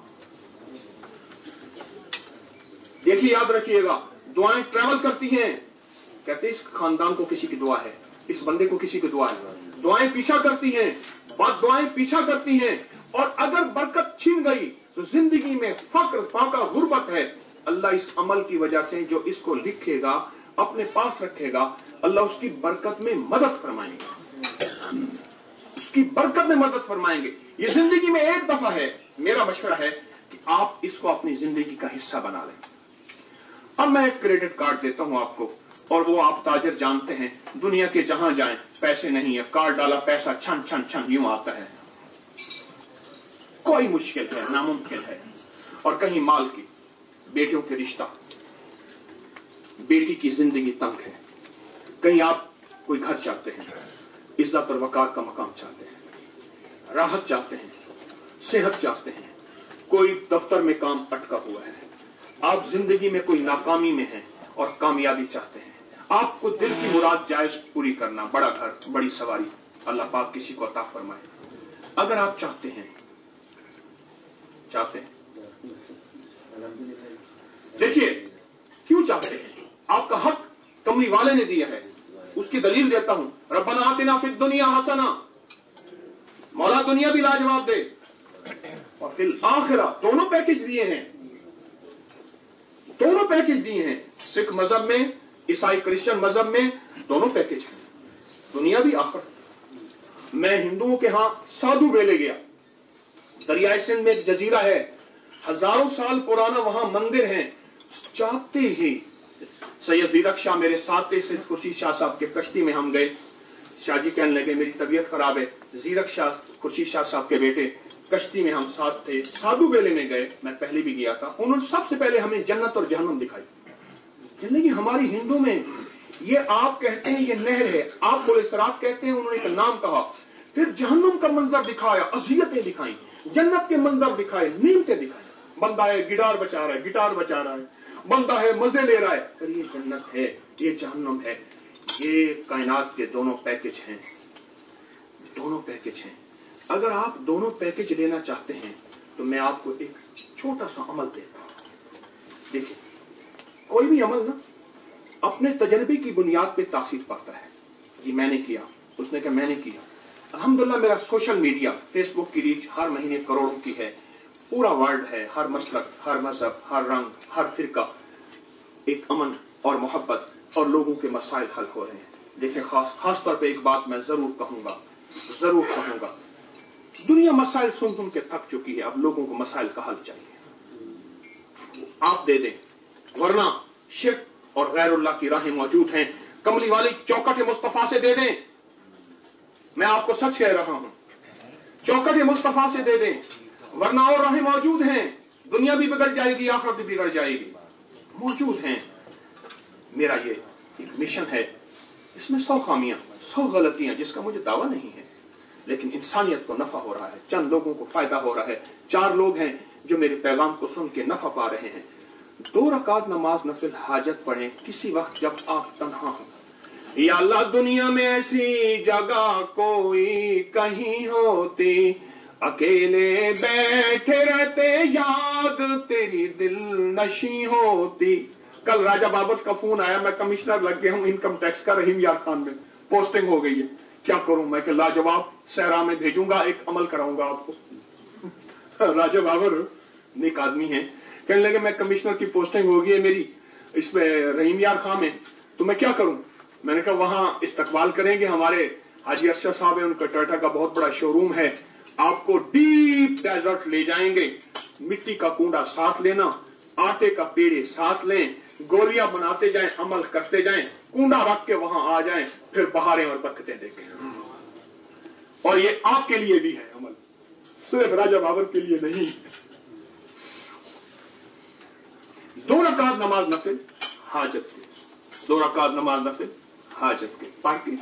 Speaker 3: देखिए, याद रखिएगा, दुआएं ट्रैवल करती हैं। कहते इस खानदान को किसी की दुआ है, इस बंदे को किसी की दुआ है। दुआएं पीछा करती हैं, बात दुआएं पीछा करती हैं, और अगर बरकत छिन गई तो जिंदगी में फक्र फाका गुर्बत है। अल्लाह इस अमल की वजह से जो इसको लिखेगा, अपने पास रखेगा, अल्लाह उसकी बरकत में मदद फरमाएंगे, उसकी बरकत में मदद फरमाएंगे। ये जिंदगी में एक दफा है। मेरा मशवरा है कि आप इसको अपनी जिंदगी का हिस्सा बना लें। अब मैं एक क्रेडिट कार्ड देता हूं आपको, और वो आप ताजर जानते हैं, दुनिया के जहां जाएं पैसे नहीं है, कार्ड डाला पैसा छन छन छन यूं आता है। कोई मुश्किल है, नामुमकिन है। और कहीं माल की, बेटियों के रिश्ता, बेटी की जिंदगी तंग है। कहीं आप कोई घर चाहते हैं, इज्जत और वकार का मकाम चाहते हैं, राहत चाहते हैं, सेहत चाहते हैं, कोई दफ्तर में काम अटका हुआ है, आप जिंदगी में कोई नाकामी में हैं और कामयाबी चाहते हैं, आपको दिल की मुराद जायज पूरी करना, बड़ा घर, बड़ी सवारी, अल्लाह पाक किसी को अता फरमाए। अगर आप चाहते हैं चाहते हैं देखिए, क्यों चाहते हैं? आपका हक कमली वाले ने दिया है, उसकी दलील देता हूं। रब्बना आतिना फिद दुनिया हसना, मौला दुनिया भी लाजवाब दे, और फिल आखिरा, दोनों पैकेज दिए हैं, दोनों पैकेज दिए हैं। सिख मजहब में, ईसाई क्रिश्चियन मजहब में दोनों पैकेज हैं, दुनिया भी आखिर। मैं हिंदुओं के यहां साधु बेले गया, दरियाए सिंध में एक जजीरा है, हजारों साल पुराना वहां मंदिर है। चाहते ही सैयद जीरक शाह मेरे साथ थे, सिर्फ खुर्शीद शाह साहब के कश्ती में हम गए। शाह जी कहने लगे मेरी तबीयत खराब है, जीरक शाह खुर्शीद शाह साहब के बेटे कश्ती में हम साथ थे, साधु बेले में गए, मैं पहले भी गया था। उन्होंने सबसे पहले हमें जन्नत और जहन्नम दिखाई। कहने लगे हमारी हिंदू में ये आप कहते हैं ये नहर है, आप बोले सरात कहते हैं, उन्होंने एक नाम कहा, फिर जहन्नम का मंजर दिखाया, अजियतें दिखाई, जन्नत के मंजर दिखाए, नीमतें दिखाई। बंदा है गिटार बजा रहा है, गिटार बजा रहा है, बंदा है मजे ले रहा है, पर ये जन्नत है, ये जहन्नम है। ये कायनात के दोनों पैकेज हैं, दोनों पैकेज हैं। अगर आप दोनों पैकेज लेना चाहते हैं तो मैं आपको एक छोटा सा अमल देता हूं। देखिए, कोई भी अमल ना अपने तजर्बे की बुनियाद पे तासीर पाता है। जी मैंने किया, उसने कहा मैंने किया। अल्हम्दुलिल्लाह मेरा सोशल मीडिया, फेसबुक की रीच हर महीने करोड़ों की है, पूरा वर्ल्ड है, हर मसलक, हर मजहब, हर रंग, हर फिरका, एक अमन और मोहब्बत और लोगों के मसाइल हल हो रहे हैं। देखिए, खास खास तौर पे एक बात मैं जरूर कहूंगा, जरूर कहूंगा, दुनिया मसाइल सुन सुन के थक चुकी है, अब लोगों को मसाइल का हल चाहिए। आप दे दें, वरना शिर्क और गैरुल्लाह की राहें मौजूद हैं। कमली वाली चौकट मुस्तफा से दे दें, मैं आपको सच कह रहा हूं, चौकट मुस्तफा से दे दें, वरना और राहें मौजूद हैं। दुनिया भी बिगड़ जाएगी, आखिरत भी बिगड़ जाएगी, मौजूद हैं। मेरा ये एक मिशन है, इसमें सौ खामियां, सौ गलतियां, जिसका मुझे दावा नहीं है, लेकिन इंसानियत को नफा हो रहा है, चंद लोगों को फायदा हो रहा है। चार लोग हैं जो मेरे पैगाम को सुन के नफा पा रहे हैं। दो रकात नमाज नफिल हाजत पढ़ें किसी वक्त जब आप तन्हा हो। या अल्लाह, दुनिया में ऐसी जगह कोई कहीं होती, अकेले बैठे रहते याद तेरी दिल नशी होती। कल राजा बाबर का फोन आया, मैं कमिश्नर लग गया हूं इनकम टैक्स का, रहीम यार खान में पोस्टिंग हो गई है, क्या करूं मैं? कि लाजवाब सहरा में भेजूंगा, एक अमल कराऊंगा आपको। राजा बाबर नेक आदमी है, कहने लगे मैं कमिश्नर की पोस्टिंग हो गई है मेरी इसमें रहीम यार खान में, तो मैं क्या करूं? मैंने कहा वहां इस्तकबाल करेंगे, हमारे हाजी अरशद साहब है, उनका टोयोटा का बहुत बड़ा शोरूम है, आपको डीप डेजर्ट ले जाएंगे, मिट्टी का कूड़ा साथ लेना, आटे का पेड़े साथ लें, गोलियां बनाते जाएं, अमल करते जाएं, कूड़ा रख के वहां आ जाएं, फिर बहारें और बरकतें देखें। और ये आपके लिए भी है अमल, सिर्फ राजा बाबर के लिए नहीं। दो रकात नमाज नफिल हाजत के, दो रकात नमाज नफिल हाजत के पढ़ के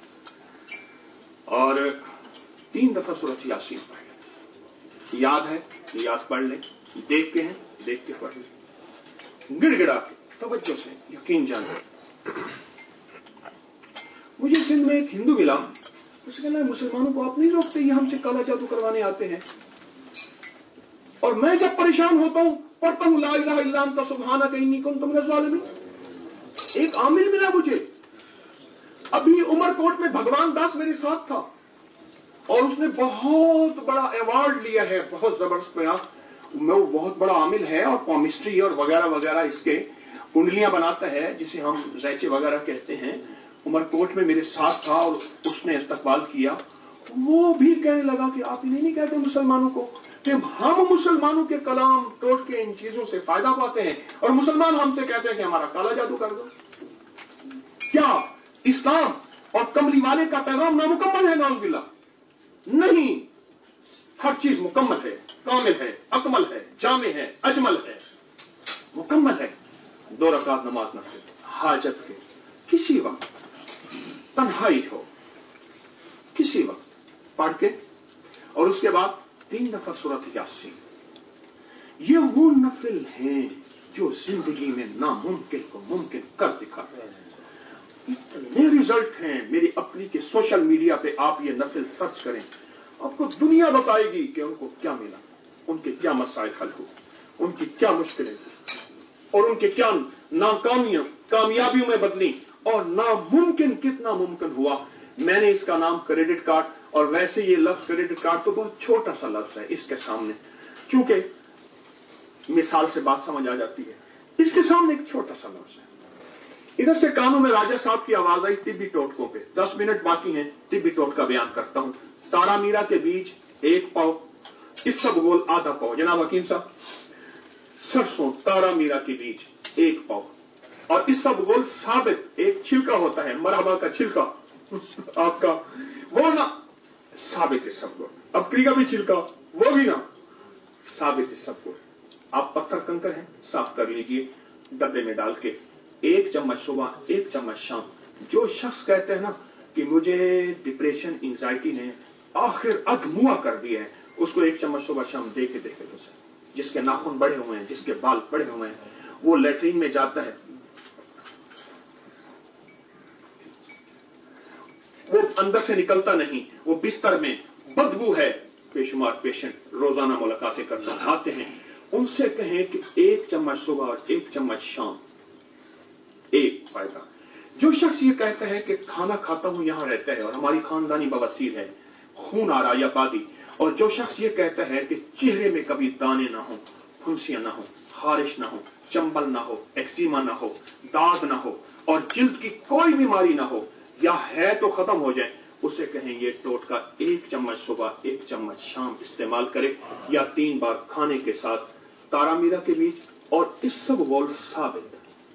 Speaker 3: और तीन दफा सूरत यासीन पढ़ ले। याद है याद पढ़ ले, देख के हैं देख के पढ़ ले, गिड़गिड़ा के तवज्जो से यकीन जाने। मुझे सिंध में एक हिंदू मिला, उसे कहना है मुसलमानों को आप नहीं रोकते, ये हमसे काला जादू करवाने आते हैं। और मैं जब परेशान होता हूं पढ़ता हूं ला इलाहा इल्ला अंता सुब्हानका इन्नी कुन्तु मिनज़ ज़ालिमीन। एक आमिल मिला मुझे, अभी उमरकोट में भगवान दास मेरे साथ था और उसने बहुत बड़ा अवार्ड लिया है, बहुत जबरदस्त मेरा मैं वो बहुत बड़ा आमिल है और पॉमिस्ट्री और वगैरह वगैरह इसके कुंडलियां बनाता है जिसे हम जैचे वगैरह कहते हैं। उमरकोट में मेरे साथ था और उसने इस्तकबाल किया। वो भी कहने लगा कि आप इन्हें नहीं कहते मुसलमानों को कि हम मुसलमानों के कलाम टोट के इन चीजों से फायदा पाते हैं और मुसलमान हमसे कहते हैं कि हमारा काला जादू कर दो। क्या इस्लाम और कमली वाले का पैगाम नामुकम्मल है? नाउज़ुबिल्लाह नहीं, हर चीज मुकम्मल है, कामिल है, अकमल है, जामे है, अजमल है, मुकम्मल है। दो रकात नमाज नफिल हाजत के, किसी वक्त तन्हाई हो, किसी वक्त पढ़ के और उसके बाद तीन दफा सूरत यासीन। ये वो नफिल हैं जो जिंदगी में नामुमकिन को मुमकिन कर दिखाते हैं। इतने रिजल्ट हैं मेरी अपनी के सोशल मीडिया पे आप ये नफिल सर्च करें, आपको दुनिया बताएगी कि उनको क्या मिला, उनके क्या मसाइल हल हुए, उनकी क्या मुश्किलें और उनके क्या नाकामियां कामयाबियों में बदली और नामुमकिन कितना मुमकिन हुआ। मैंने इसका नाम क्रेडिट कार्ड, और वैसे ये लफ्ज क्रेडिट कार्ड तो बहुत छोटा सा लफ्ज है इसके सामने, चूंकि मिसाल से बात समझ आ जाती है, इसके सामने एक छोटा सा लफ्ज है। इधर से कानों में राजा साहब की आवाज आई तिब्बी टोटकों पे। दस मिनट बाकी हैं, तिब्बी टोट का बयान करता हूं। तारा मीरा के बीज एक पाव, इसका भूगोल आधा पाव। जनाब हकीम साहब, सरसों तारा मीरा के बीज एक पाव और इसका भूगोल साबित एक छिलका होता है, मरहबा का छिलका आपका, वो ना साबित है सबको। अबकरी का भी छिलका वो भी ना साबित है सबको। आप पत्थर कंकर हैं, साफ कर लीजिए डब्बे में डाल के, एक चम्मच सुबह एक चम्मच शाम। जो शख्स कहते हैं ना कि मुझे डिप्रेशन एंजाइटी ने आखिर अधमुआ कर दिया है, उसको एक चम्मच सुबह शाम दे के देखे तो सर। जिसके नाखून बड़े हुए हैं, जिसके बाल बड़े हुए हैं, वो लेटरिन में जाता है, वो अंदर से निकलता नहीं, वो बिस्तर में बदबू है। बेशुमार पेशेंट रोजाना मुलाकातें करना आते हैं, उनसे कहें कि एक चम्मच सुबह और एक चम्मच शाम, एक फायदा। जो शख्स ये कहता है कि खाना खाता हूं यहां रहता है और हमारी खानदानी बवासीर है, खून आ रहा या बादी, और जो शख्स ये कहता है कि चेहरे में कभी दाने ना हो, फुंसियां ना हो, खारिश ना हो, चंबल ना हो, एक्सीमा ना हो, दाग ना हो और जिल्द की कोई बीमारी ना हो या है तो खत्म हो जाए, उसे कहें ये टोटका एक चम्मच सुबह एक चम्मच शाम इस्तेमाल करे या तीन बार खाने के साथ तारा मीरा के बीच। और इस सब बोल साबित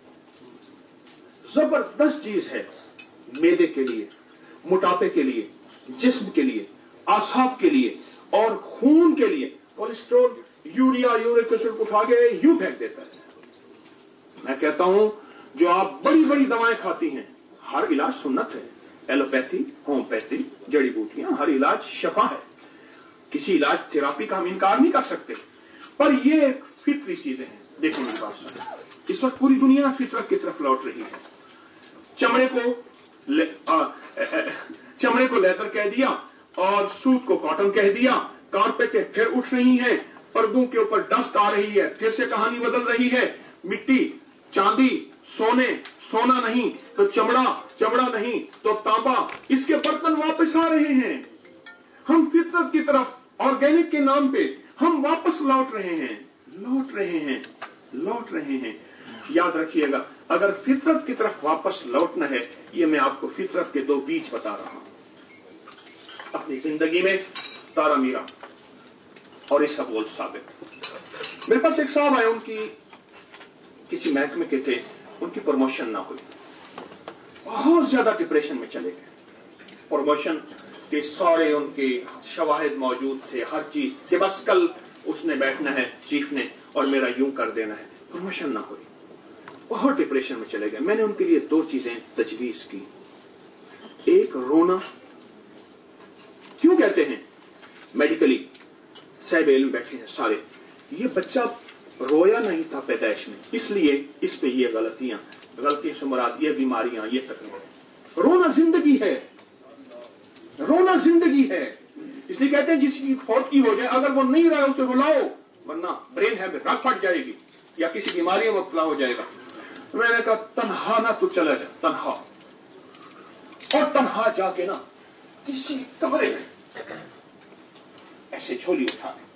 Speaker 3: जबरदस्त चीज है मैदे के लिए, मोटापे के लिए, जिस्म के लिए, आसाब के लिए और खून के लिए। कोलेस्ट्रॉल, यूरिया, यूरिक एसिड उठा के यूं फेंक देता है। मैं कहता हूं जो आप बड़ी बड़ी दवाएं खाती हैं, हर इलाज सुन्नत है, एलोपैथी, होम्योपैथी, जड़ी बूटियां, हर इलाज शफा है। किसी इलाज थेरापी का हम इनकार नहीं कर सकते, पर ये फितरी चीजें हैं। देखो मेरी बात सुनो, इस वक्त पूरी दुनिया फितरत की तरफ लौट रही है। चमड़े को ले, आ, आ, आ, चमड़े को लेदर कह दिया और सूत को कॉटन कह दिया। कारपेटें फिर उठ रही हैं, पर्दों के ऊपर डस्ट आ रही है, फिर से कहानी बदल रही है। मिट्टी, चांदी, सोने, सोना नहीं तो चमड़ा, चमड़ा नहीं तो तांबा, इसके बर्तन वापस आ रहे हैं। हम फितरत की तरफ ऑर्गेनिक के नाम पे हम वापस लौट रहे हैं, लौट रहे हैं, लौट रहे हैं। याद रखिएगा, अगर फितरत की तरफ वापस लौटना है, ये मैं आपको फितरत के दो बीज बता रहा हूं अपनी जिंदगी में, तारा मीरा और इस सबोल साबित। मेरे पास एक साहब आए, उनकी किसी महकमे के थे, उनकी प्रमोशन ना हुई, बहुत ज्यादा डिप्रेशन में चले गए। प्रमोशन के सारे उनके शवाहिद मौजूद थे, हर चीज कि बस कल उसने बैठना है चीफ ने और मेरा यूं कर देना है। प्रमोशन ना हुई, बहुत डिप्रेशन में चले गए। मैंने उनके लिए दो चीजें तजवीज की। एक, रोना। क्यों कहते हैं मेडिकली साहिब इल्म बैठे हैं सारे, ये बच्चा रोया नहीं था पैदाइश में, इसलिए इस पे ये गलतियां, गलती से मुराद ये बीमारियां, ये तकलीफ। रोना जिंदगी है, रोना जिंदगी है। इसलिए कहते हैं जिसकी फौत की हो जाए, अगर वो नहीं रहा उसे रुलाओ, वरना ब्रेन है रग फट जाएगी या किसी बीमारी में मुब्तला हो जाएगा। तो मैंने कहा तन्हा ना तू चला जा, तन्हा, और तन्हा जाके ना किसी कमरे में ऐसे झोली उठा ले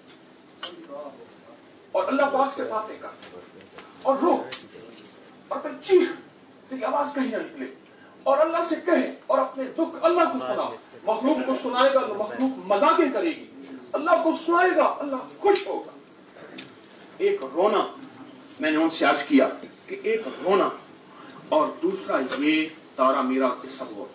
Speaker 3: और अल्लाह पाक से बातें कर और रो और फिर चीख, तेरी आवाज कहीं ना निकले, और अल्लाह से कहे और अपने दुख अल्लाह को सुना। मखलूक को सुनाएगा तो मखलूक मजाकें करेगी, अल्लाह को सुनाएगा अल्लाह खुश होगा। एक रोना, मैंने उनसे अर्ज किया कि एक रोना, और दूसरा ये तारा मीरा के सब हो।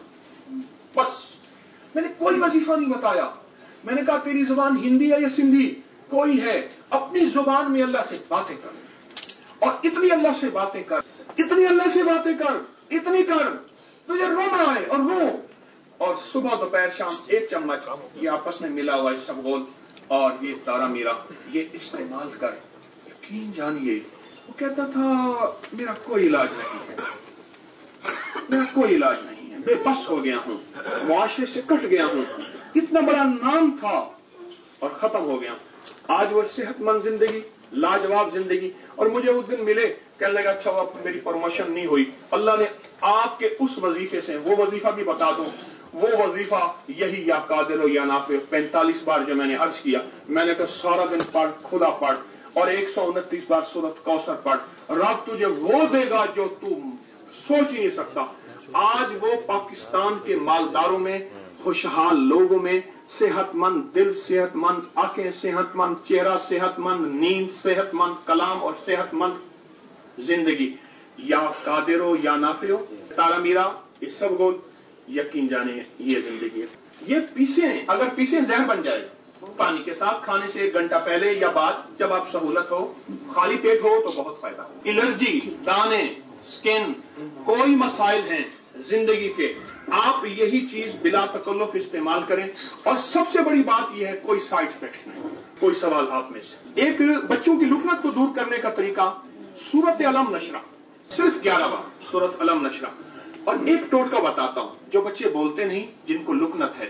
Speaker 3: बस मैंने कोई वजीफा नहीं बताया। मैंने कहा तेरी जुबान हिंदी है या सिंधी, कोई है, अपनी जुबान में अल्लाह से बातें कर, और इतनी अल्लाह से बातें कर, इतनी अल्लाह से बातें कर, इतनी कर तुझे रोना आए और रो। और सुबह दोपहर शाम एक चम्मच ये आपस में मिला हुआ इसबगोल और ये तारा मीरा, ये इस्तेमाल कर। यकीन जानिए वो कहता था मेरा कोई इलाज नहीं है, मेरा कोई इलाज नहीं है, बेबस हो गया हूं, मुआशरे से कट गया हूं, इतना बड़ा नाम था और खत्म हो गया। आज वो सेहतमंद जिंदगी, लाजवाब जिंदगी। और मुझे उस दिन मिले, कहने लगा अच्छा अब मेरी प्रमोशन नहीं हुई, अल्लाह ने आपके उस वजीफे से, वो वजीफा भी बता दूं, वो वजीफा यही या कादिर हो या नाफिर, पैंतालीस बार जो मैंने अर्ज किया, मैंने कहा सारा दिन पढ़, खुदा पढ़, और एक सौ उनतीस बार सूरत कौसर पढ़, रब तुझे वो देगा जो तू सोच ही नहीं सकता। आज वो पाकिस्तान के मालदारों में, खुशहाल लोगों में, सेहतमंद दिल, सेहतमंद आंखें, सेहतमंद चेहरा, सेहतमंद नींद, सेहतमंद कलाम और सेहतमंद जिंदगी, या कादिरो या नाफिरो, तारा मीरा, ये सब गोल, यकीन जाने ये जिंदगी है। ये पीसे, अगर पीसे जहर बन जाएगा पानी के साथ, खाने से एक घंटा पहले या बाद, जब आप सहूलत हो, खाली पेट हो तो बहुत फायदा हो। एलर्जी, दाने, स्किन, कोई मसाइल हैं जिंदगी के, आप यही चीज बिला तकल्लुफ इस्तेमाल करें। और सबसे बड़ी बात यह है कोई साइड इफेक्ट नहीं। कोई सवाल आप में से, एक बच्चों की लुकनत को दूर करने का तरीका, सूरत अलम नशरा, सिर्फ ग्यारह बार सूरत अलम नशरा। और एक टोटका बताता हूं, जो बच्चे बोलते नहीं, जिनको लुकनत है,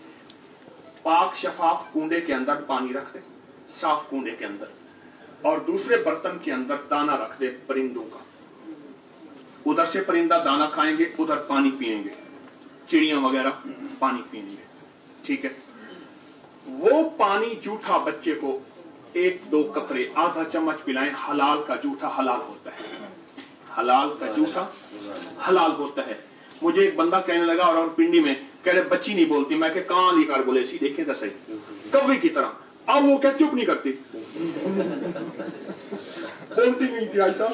Speaker 3: पाक शफाफ कूंडे के अंदर पानी रख दे, साफ कूंडे के अंदर, और दूसरे बर्तन के अंदर दाना रख दे परिंदों का, उधर से परिंदा दाना खाएंगे, उधर पानी पिएंगे, चिड़िया वगैरह पानी पिएंगे, ठीक है। वो पानी जूठा बच्चे को एक दो कतरे, आधा चम्मच पिलाएं, हलाल का जूठा हलाल होता है, हलाल का जूठा हलाल होता है। मुझे एक बंदा कहने लगा और, और पिंडी में कह रहे बच्ची नहीं बोलती, मैं कह कहां लिखा बोले सी देखे तो सही, कौवे की तरह। अब वो क्या चुप नहीं करती, बोलती नहीं थी ऐसा।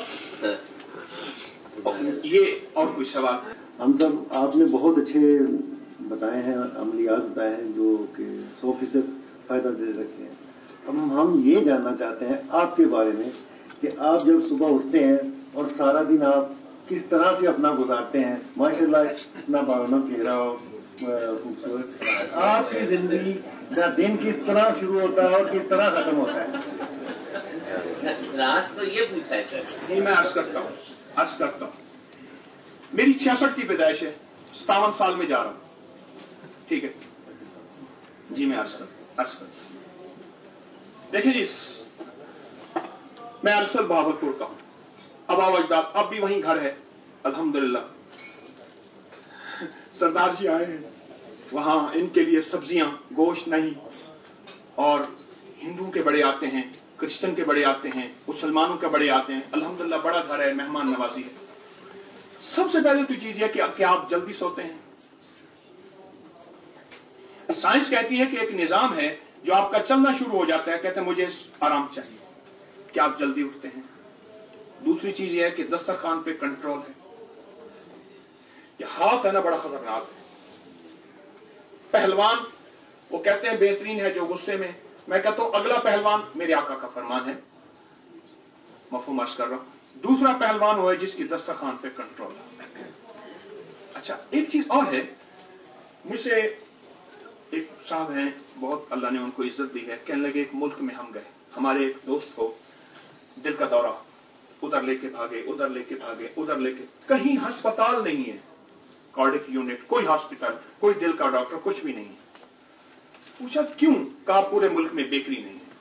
Speaker 3: ये और कोई सवाल?
Speaker 7: हम सब आपने बहुत अच्छे बताए हैं, अमलियात बताए हैं जो कि सौ फीसद फायदा दे रखे हैं। अब हम ये जानना चाहते हैं आपके बारे में कि आप जब सुबह उठते हैं और सारा दिन आप किस तरह से अपना गुजारते हैं। माशाल्लाह इतना बावना चेहरा खूबसूरत, आपकी जिंदगी का दिन किस तरह शुरू होता है और किस तरह खत्म होता है?
Speaker 2: राज तो ये पूछा है सर।
Speaker 3: नहीं, मैं अर्ज करता हूँ अर्ज करता हूँ मेरी छियासठ की पैदाइश है, सतावन साल में जा रहा हूं, ठीक है जी। मैं अर्ज कर अर्ज करता देखिए जी, मैं अरसल बहावलपुर का हूं, अब अजदाद अब भी वहीं घर है अल्हम्दुलिल्लाह। सरदार जी आए हैं, वहां इनके लिए सब्जियां, गोश्त नहीं, और हिंदुओं के बड़े आते हैं, क्रिश्चियन के बड़े आते हैं, मुसलमानों के बड़े आते हैं। अल्हम्दुलिल्लाह बड़ा घर है, मेहमान नवाजी है। सबसे पहले तो चीज है कि क्या आप जल्दी सोते हैं? साइंस कहती है कि एक निजाम है जो आपका चलना शुरू हो जाता है, कहते हैं मुझे आराम चाहिए, क्या आप जल्दी उठते हैं? दूसरी चीज यह है कि दस्तरखान पे कंट्रोल है। ये हाथ है ना, बड़ा खतरनाक है। पहलवान वो कहते हैं बेहतरीन है जो गुस्से में, मैं कहता हूं अगला पहलवान मेरे आका का फरमान है, मफहूम अर्ज कर रहा हूं। दूसरा पहलवान वो है जिसकी दस्तरखान पे कंट्रोल है। अच्छा, एक चीज और है, मुझसे एक साहब हैं, बहुत अल्लाह ने उनको इज्जत दी है, कहने लगे एक मुल्क में हम गए, हमारे एक दोस्त को दिल का दौरा, उधर लेके भागे, उधर लेके भागे, उधर लेके, कहीं अस्पताल नहीं है, कार्डिक यूनिट, कोई हॉस्पिटल, कोई दिल का डॉक्टर, कुछ भी नहीं है। पूछा क्यों? कहा पूरे मुल्क में बेकरी नहीं है,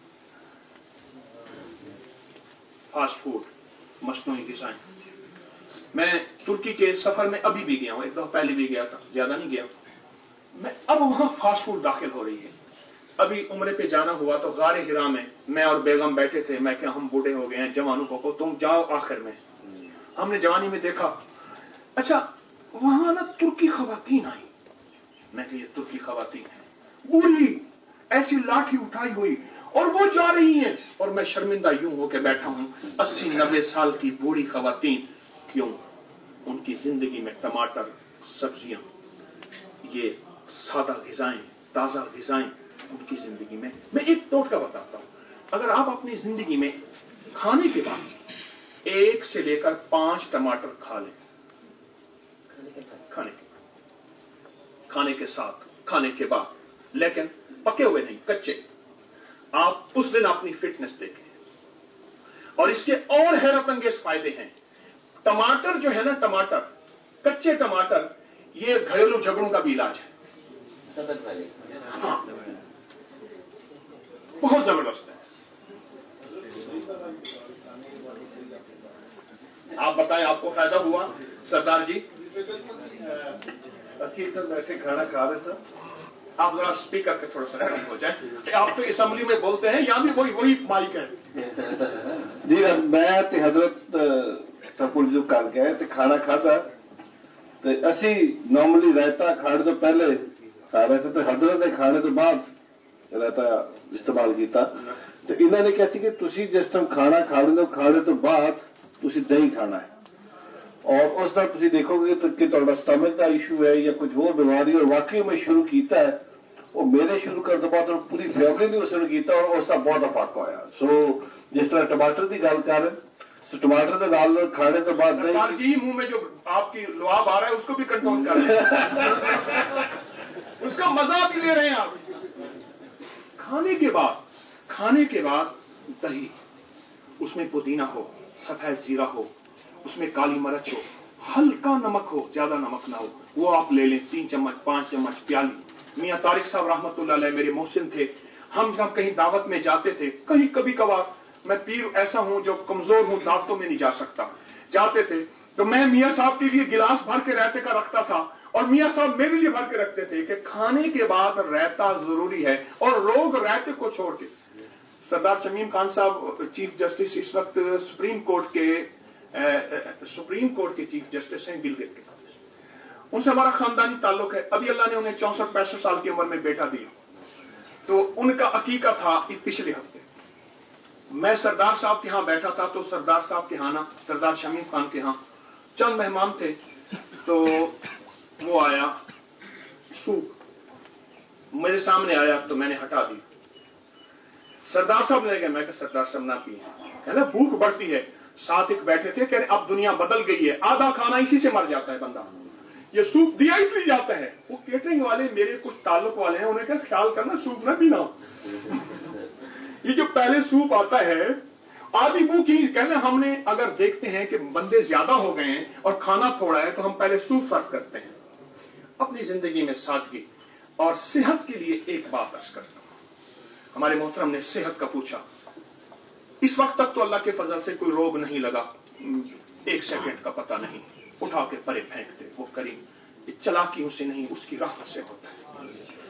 Speaker 3: फास्ट फूड, मसनूई गिज़ाएं। मैं तुर्की के सफर में अभी भी गया हूं, एक दफा पहले भी गया था, ज्यादा नहीं गया मैं। अब वहां फास्ट फूड दाखिल हो रही है। अभी उम्रे पे जाना हुआ तो गारे हिरा में मैं और बेगम बैठे थे। मैं क्या, हम बूढ़े हो गए हैं, जवानों को तुम जाओ आखिर में। हमने जवानी में देखा। अच्छा, वहां ना तुर्की खवातीन आई। मैं ये तुर्की खवातीन है, बूढ़ी ऐसी लाठी उठाई हुई और वो जा रही हैं, और मैं शर्मिंदा यूं होकर बैठा हूं। अस्सी नब्बे साल की बूढ़ी खवातीन, क्यों? उनकी जिंदगी में टमाटर, सब्जियां, ये सादा ग़िज़ाएं, ताजा ग़िज़ाएं उनकी जिंदगी में। मैं एक टोटका बताता हूं। अगर आप अपनी जिंदगी में खाने के बाद एक से लेकर पांच टमाटर खा लें, खाने के खाने के साथ, खाने के बाद, लेकिन पके हुए नहीं, कच्चे, आप उस दिन अपनी फिटनेस देखें। और इसके और हैरत अंगेज फायदे हैं। टमाटर जो है ना, टमाटर, कच्चे टमाटर, ये घरेलू झगड़ों का भी इलाज है। हाँ, बहुत जबरदस्त है। आप बताएं, आपको फायदा हुआ सरदार जी?
Speaker 4: ਅਸੀਂ ਇੱਧਰ बैठे खाना खा रहे थे।
Speaker 3: आप जरा स्पीकर के थोड़ा सा करीब हो जाए। आप तो असेंबली में बोलते हैं, यहाँ भी वही वही माइक है।
Speaker 4: जी, मैं ते हजरत टपुल जो कर गए ते खाना खाता ते असी नॉर्मली रायता खाने तो पहले खा रहे थे, तो हजरत ने खाने तो बाद रायता इस्तेमाल किया। तो इन्होंने कहा कि तुसी जिस टाइम खाना खा लेते हो, खाने तो बाद तुसी दही खाना है, और उस तरह तुसी देखोगे तो कि तुहाडा स्टमक का इशू है या कुछ होर बीमारी, और वाकई में शुरू किया है। और मेरे शुरू करने तो बाद पूरी फैमिली ने उसने किया और उसका बहुत अफाक होया। सो जिस तरह टमाटर की गल कर, सो टमाटर के नाल खाने तो बाद
Speaker 3: सरदार जी, मुंह में जो आपकी लुआब आ रहा है उसको भी कंट्रोल कर रहे हैं। उसका मजा भी ले रहे हैं आप। खाने के बाद, खाने के बाद दही, उसमें पुदीना हो, सफेद जीरा हो, उसमें काली मिर्च हो, हल्का नमक हो, ज्यादा नमक ना हो, वो आप ले लें, तीन चम्मच, पांच चम्मच, प्याली। मियां तारिक साहब रहमतुल्लाह अलैह मेरे मोहसिन थे। हम जब कहीं दावत में जाते थे, कहीं कभी कभार, मैं पीर ऐसा हूं जो कमजोर हूं, दावतों में नहीं जा सकता, जाते थे तो मैं मियां साहब के लिए गिलास भर के रायते का रखता था, और मियां साहब मेरे लिए भर के रखते थे कि खाने के बाद रायता जरूरी है, और लोग रायते को छोड़ के। सरदार शमीम खान साहब चीफ जस्टिस इस वक्त सुप्रीम कोर्ट के सुप्रीम कोर्ट के चीफ जस्टिस हैं गिलगित के। उनसे हमारा खानदानी ताल्लुक है। अभी अल्लाह ने उन्हें चौसठ पैंसठ साल की उम्र में बेटा दिया, तो उनका अकीका था पिछले हफ्ते। मैं सरदार साहब के यहाँ बैठा था, तो सरदार साहब के यहाँ ना, सरदार शमीम खान के यहाँ चंद मेहमान थे, तो वो आया, सूप मेरे सामने आया, तो मैंने हटा दी। सरदार साहब ले गए, मैं कहा सरदार साहब ना पिए, कहना भूख बढ़ती है। साथ एक बैठे थे, कह रहे अब दुनिया बदल गई है, आधा खाना इसी से मर जाता है बंदा, ये सूप दिया इसलिए जाता है। वो केटरिंग वाले मेरे कुछ ताल्लुक वाले हैं, उन्हें कहा ख्याल करना सूप ना पीना। ये जो पहले सूप आता है, आधी भूख ही, कहना हमने अगर देखते हैं कि बंदे ज्यादा हो गए हैं और खाना थोड़ा है, तो हम पहले सूप सर्व करते हैं। अपनी जिंदगी में सादगी और सेहत के लिए एक बात अर्ज करता हूं। हमारे मोहतरम ने सेहत का पूछा। इस वक्त तक तो अल्लाह के फजल से कोई रोग नहीं लगा, एक सेकंड का पता नहीं, उठा के परे फेंक दे, वो करीम चलाकियों से नहीं, उसकी रहमत से होता है।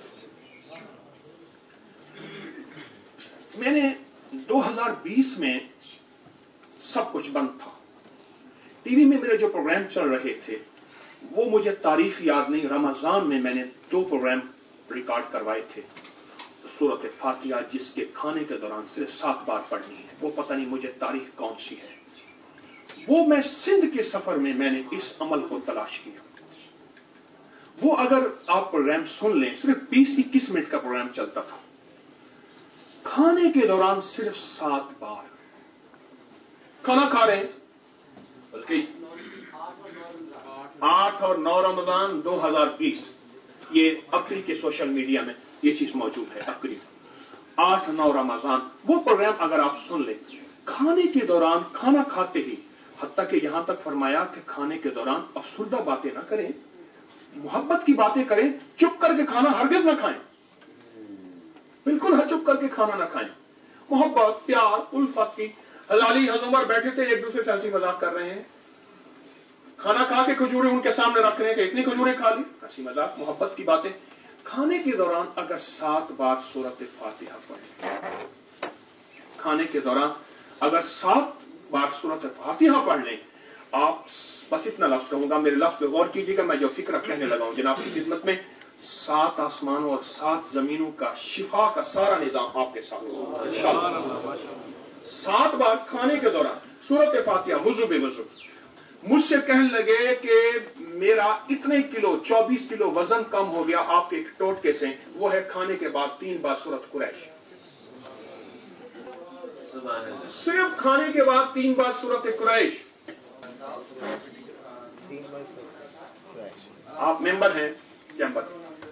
Speaker 3: मैंने दो हज़ार बीस में सब कुछ बंद था, टीवी में मेरे जो प्रोग्राम चल रहे थे वो मुझे तारीख याद नहीं। रमजान में मैंने दो प्रोग्राम रिकॉर्ड करवाए थे, सूरत फातिहा जिसके खाने के दौरान सिर्फ सात बार पढ़नी है, वो पता नहीं मुझे तारीख कौन सी है। वो मैं सिंध के सफर में मैंने इस अमल को तलाश किया। वो अगर आप प्रोग्राम सुन लें, सिर्फ बीस इक्कीस मिनट का प्रोग्राम चलता था, खाने के दौरान सिर्फ सात बार खाना खा रहे हैं, बल्कि आठ और नौ रमजान दो हजार बीस, ये अक्री के सोशल मीडिया में ये चीज मौजूद है। अक्री आठ नौ रमजान, वो प्रोग्राम अगर आप सुन ले, खाने के दौरान, खाना खाते ही, हत्ता कि यहां तक फरमाया कि खाने के दौरान अफसुर्दा बातें ना करें, मोहब्बत की बातें करें, चुप करके खाना हरगिज ना खाएं, बिल्कुल हर चुप करके खाना ना खाएं। मोहब्बत, प्यार, उल्फत की। हलाली हज़रत उमर बैठे थे, एक दूसरे से हंसी मजाक कर रहे हैं, खाना खा के खजूरें उनके सामने रख रहे हैं कि इतनी खजूरें खा ली, हंसी मजाक, मोहब्बत की बातें। खाने के दौरान अगर सात बार सूरत फातिहा पढ़ें, खाने के दौरान अगर सात बार सूरत फातिहा पढ़ लें, आप, बस इतना लफ्ज कहूंगा, मेरे लफ्ज पे गौर कीजिएगा, मैं जो फिक्र कहने लगा हूं जनाब की खिदमत में, सात आसमानों और सात जमीनों का शिफा का सारा निजाम आपके साथ इंशाअल्लाह। सात बार खाने के दौरान सूरत फातिहा, वुजू बेवुजू। मुझसे कहने लगे कि मेरा इतने किलो, चौबीस किलो वजन कम हो गया आपके एक टोटके से, वो है खाने के बाद तीन बार सूरत कुरैश। सिर्फ खाने के बाद तीन बार सूरत कुरैश। आप मेंबर हैं चैम्बर,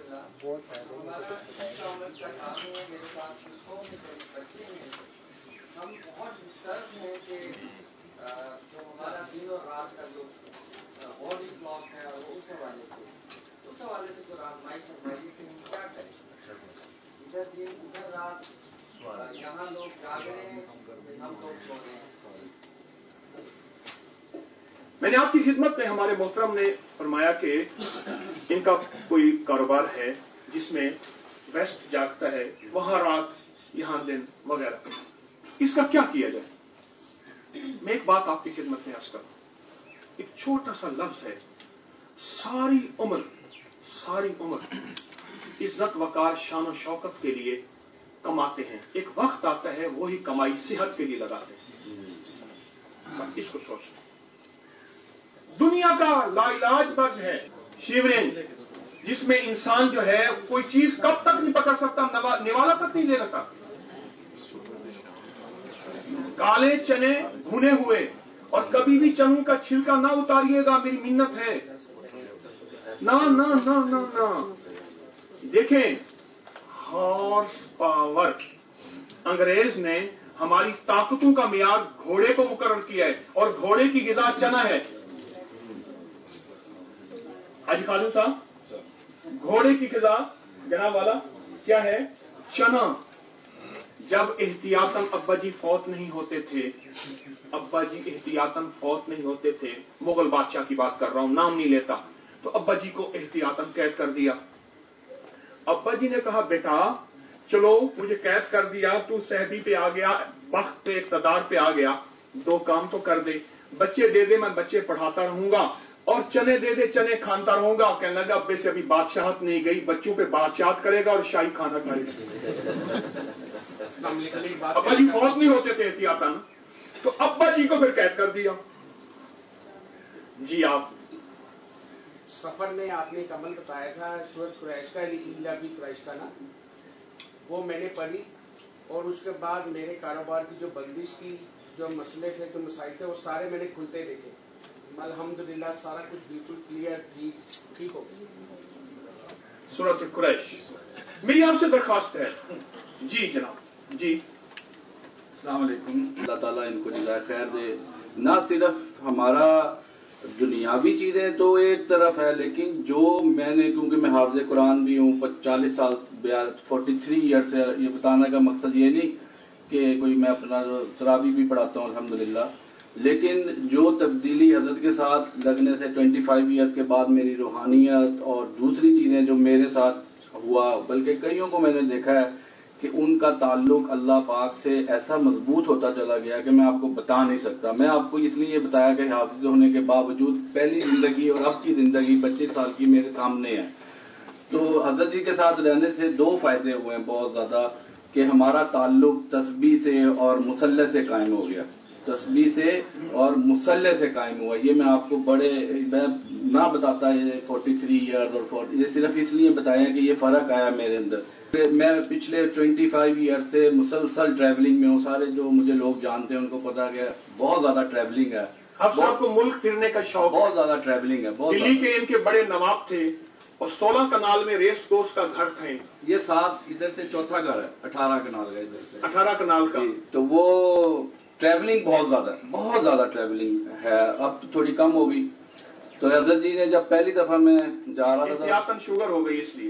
Speaker 8: हम बहुत डिस्टर्ब हैं कि जो हमारा दिन और रात का जो बॉडी क्लॉक है वो उस हवाले से उस हवाले से जो राजमाई फरमाई थी, हम क्या करें? इधर दिन उधर रात, यहाँ लोग जाग रहे हैं, हम लोग सो रहे हैं।
Speaker 3: मैंने आपकी खिदमत में, हमारे मोहतरम ने फरमाया कि इनका कोई कारोबार है जिसमें वेस्ट जागता है, वहां रात यहां दिन वगैरह, इसका क्या किया जाए? मैं एक बात आपकी खिदमत में अर्ज करूं, एक छोटा सा लफ्ज है, सारी उम्र, सारी उम्र इज्जत वकार शान और शौकत के लिए कमाते हैं, एक वक्त आता है वही कमाई सेहत के लिए लगाते हैं। इसको सोच, दुनिया का लाइलाज मर्ज है शिवरिंग, जिसमें इंसान जो है कोई चीज कब तक नहीं पकड़ सकता, निवाला तक नहीं ले सकता। काले चने भुने हुए, और कभी भी चनों का छिलका ना उतारिएगा, मेरी मिन्नत है, ना ना ना ना ना। देखें, हॉर्स पावर, अंग्रेज ने हमारी ताकतों का मियार घोड़े को मुकर्रर किया है, और घोड़े की गिज़ा चना है। हाजी खालू साहब, घोड़े की गिज़ा जनाब वाला क्या है? चना। जब एहतियातन अब्बा जी फौत नहीं होते थे, अब्बा जी एहतियातन फौत नहीं होते थे, मुगल बादशाह की बात कर रहा हूं, नाम नहीं लेता, तो अब्बा जी को एहतियातन कैद कर दिया। अब्बा जी ने कहा, बेटा चलो मुझे कैद कर दिया, तू सहदी पे आ गया, बख्त पे, इक़्तिदार पे आ गया, दो काम तो कर दे, बच्चे दे दे, मैं बच्चे पढ़ाता रहूंगा, और चने दे दे, चने खानता रहूंगा। कहने लगा, अब्बे से अभी बादशाहत नहीं गई, बच्चों पे बादशाहत करेगा और शाही खाना खाएगा। अब्बा जी फौत नहीं होते थे एहतियातन, तो अब्बा जी को फिर कैद कर दिया। जी आप
Speaker 9: सफर में आपने एक अमल बताया था, सूरत कुरैश का, लीला भी कुरैश का ना, वो मैंने पढ़ी, और उसके बाद मेरे कारोबार की जो बंदिश की, जो मसले थे, जो मसाइल थे, वो सारे मैंने खुलते देखे। अल्हम्दुलिल्लाह सारा कुछ बिल्कुल क्लियर, ठीक ठीक हो गया।
Speaker 3: सूरत कुरैश, मेरी आपसे दरखास्त है। जी जनाब, जी।
Speaker 10: अस्सलाम वालेकुम। अल्लाह ताला इनको जज़ाए खैर दे। ना सिर्फ हमारा दुनियावी चीजें तो एक तरफ है, लेकिन जो मैंने, क्योंकि मैं हाफ़िज़ कुरान भी हूँ, चालीस साल फोर्टी थ्री ईयर से, ये बताने का मकसद ये नहीं कि कोई मैं अपना तरावी भी पढ़ाता हूँ अल्हम्दुलिल्लाह, लेकिन जो तब्दीली हज़रत के साथ लगने से पच्चीस ईयर्स के बाद मेरी रूहानियत और दूसरी चीजें जो मेरे साथ हुआ, बल्कि कईयों को मैंने देखा है कि उनका ताल्लुक अल्लाह पाक से ऐसा मजबूत होता चला गया कि मैं आपको बता नहीं सकता। मैं आपको इसलिए ये बताया कि हाफिज होने के बावजूद पहली जिंदगी और अब की जिंदगी पच्चीस साल की मेरे सामने है। तो हजरत जी के साथ रहने से दो फायदे हुए हैं बहुत ज्यादा, कि हमारा ताल्लुक तस्बीह से और मुसल्ले से कायम हो गया। تسبیح سے اور مسلح سے قائم ہوا. یہ میں آپ کو بڑے میں نہ بتاتا یہ فورٹی تھری ایئر اور فورٹی یہ صرف اس لیے بتایا کہ یہ فرق آیا میرے اندر. میں پچھلے ٹوینٹی فائیو ایئر سے مسلسل ٹریولنگ میں ہوں. سارے جو مجھے لوگ جانتے ہیں ان کو پتا کہ بہت زیادہ ٹریولنگ ہے.
Speaker 3: اب آپ کو ملک پھرنے کا شوق
Speaker 10: بہت زیادہ ٹریولنگ ہے.
Speaker 3: دلی کے ان کے بڑے نواب تھے اور سولہ کنال میں ریس کورس کا گھر تھے.
Speaker 10: یہ سات ادھر سے چوتھا گھر ہے اٹھارہ کنال کا ادھر سے
Speaker 3: اٹھارہ کنال کا.
Speaker 10: تو وہ ٹریولنگ بہت زیادہ بہت زیادہ ٹریولنگ ہے. اب تو تھوڑی کم ہو گئی. تو حضرت جی نے جب پہلی دفعہ میں جا رہا تھا
Speaker 3: احتیاطاً شوگر ہو گئی اس لیے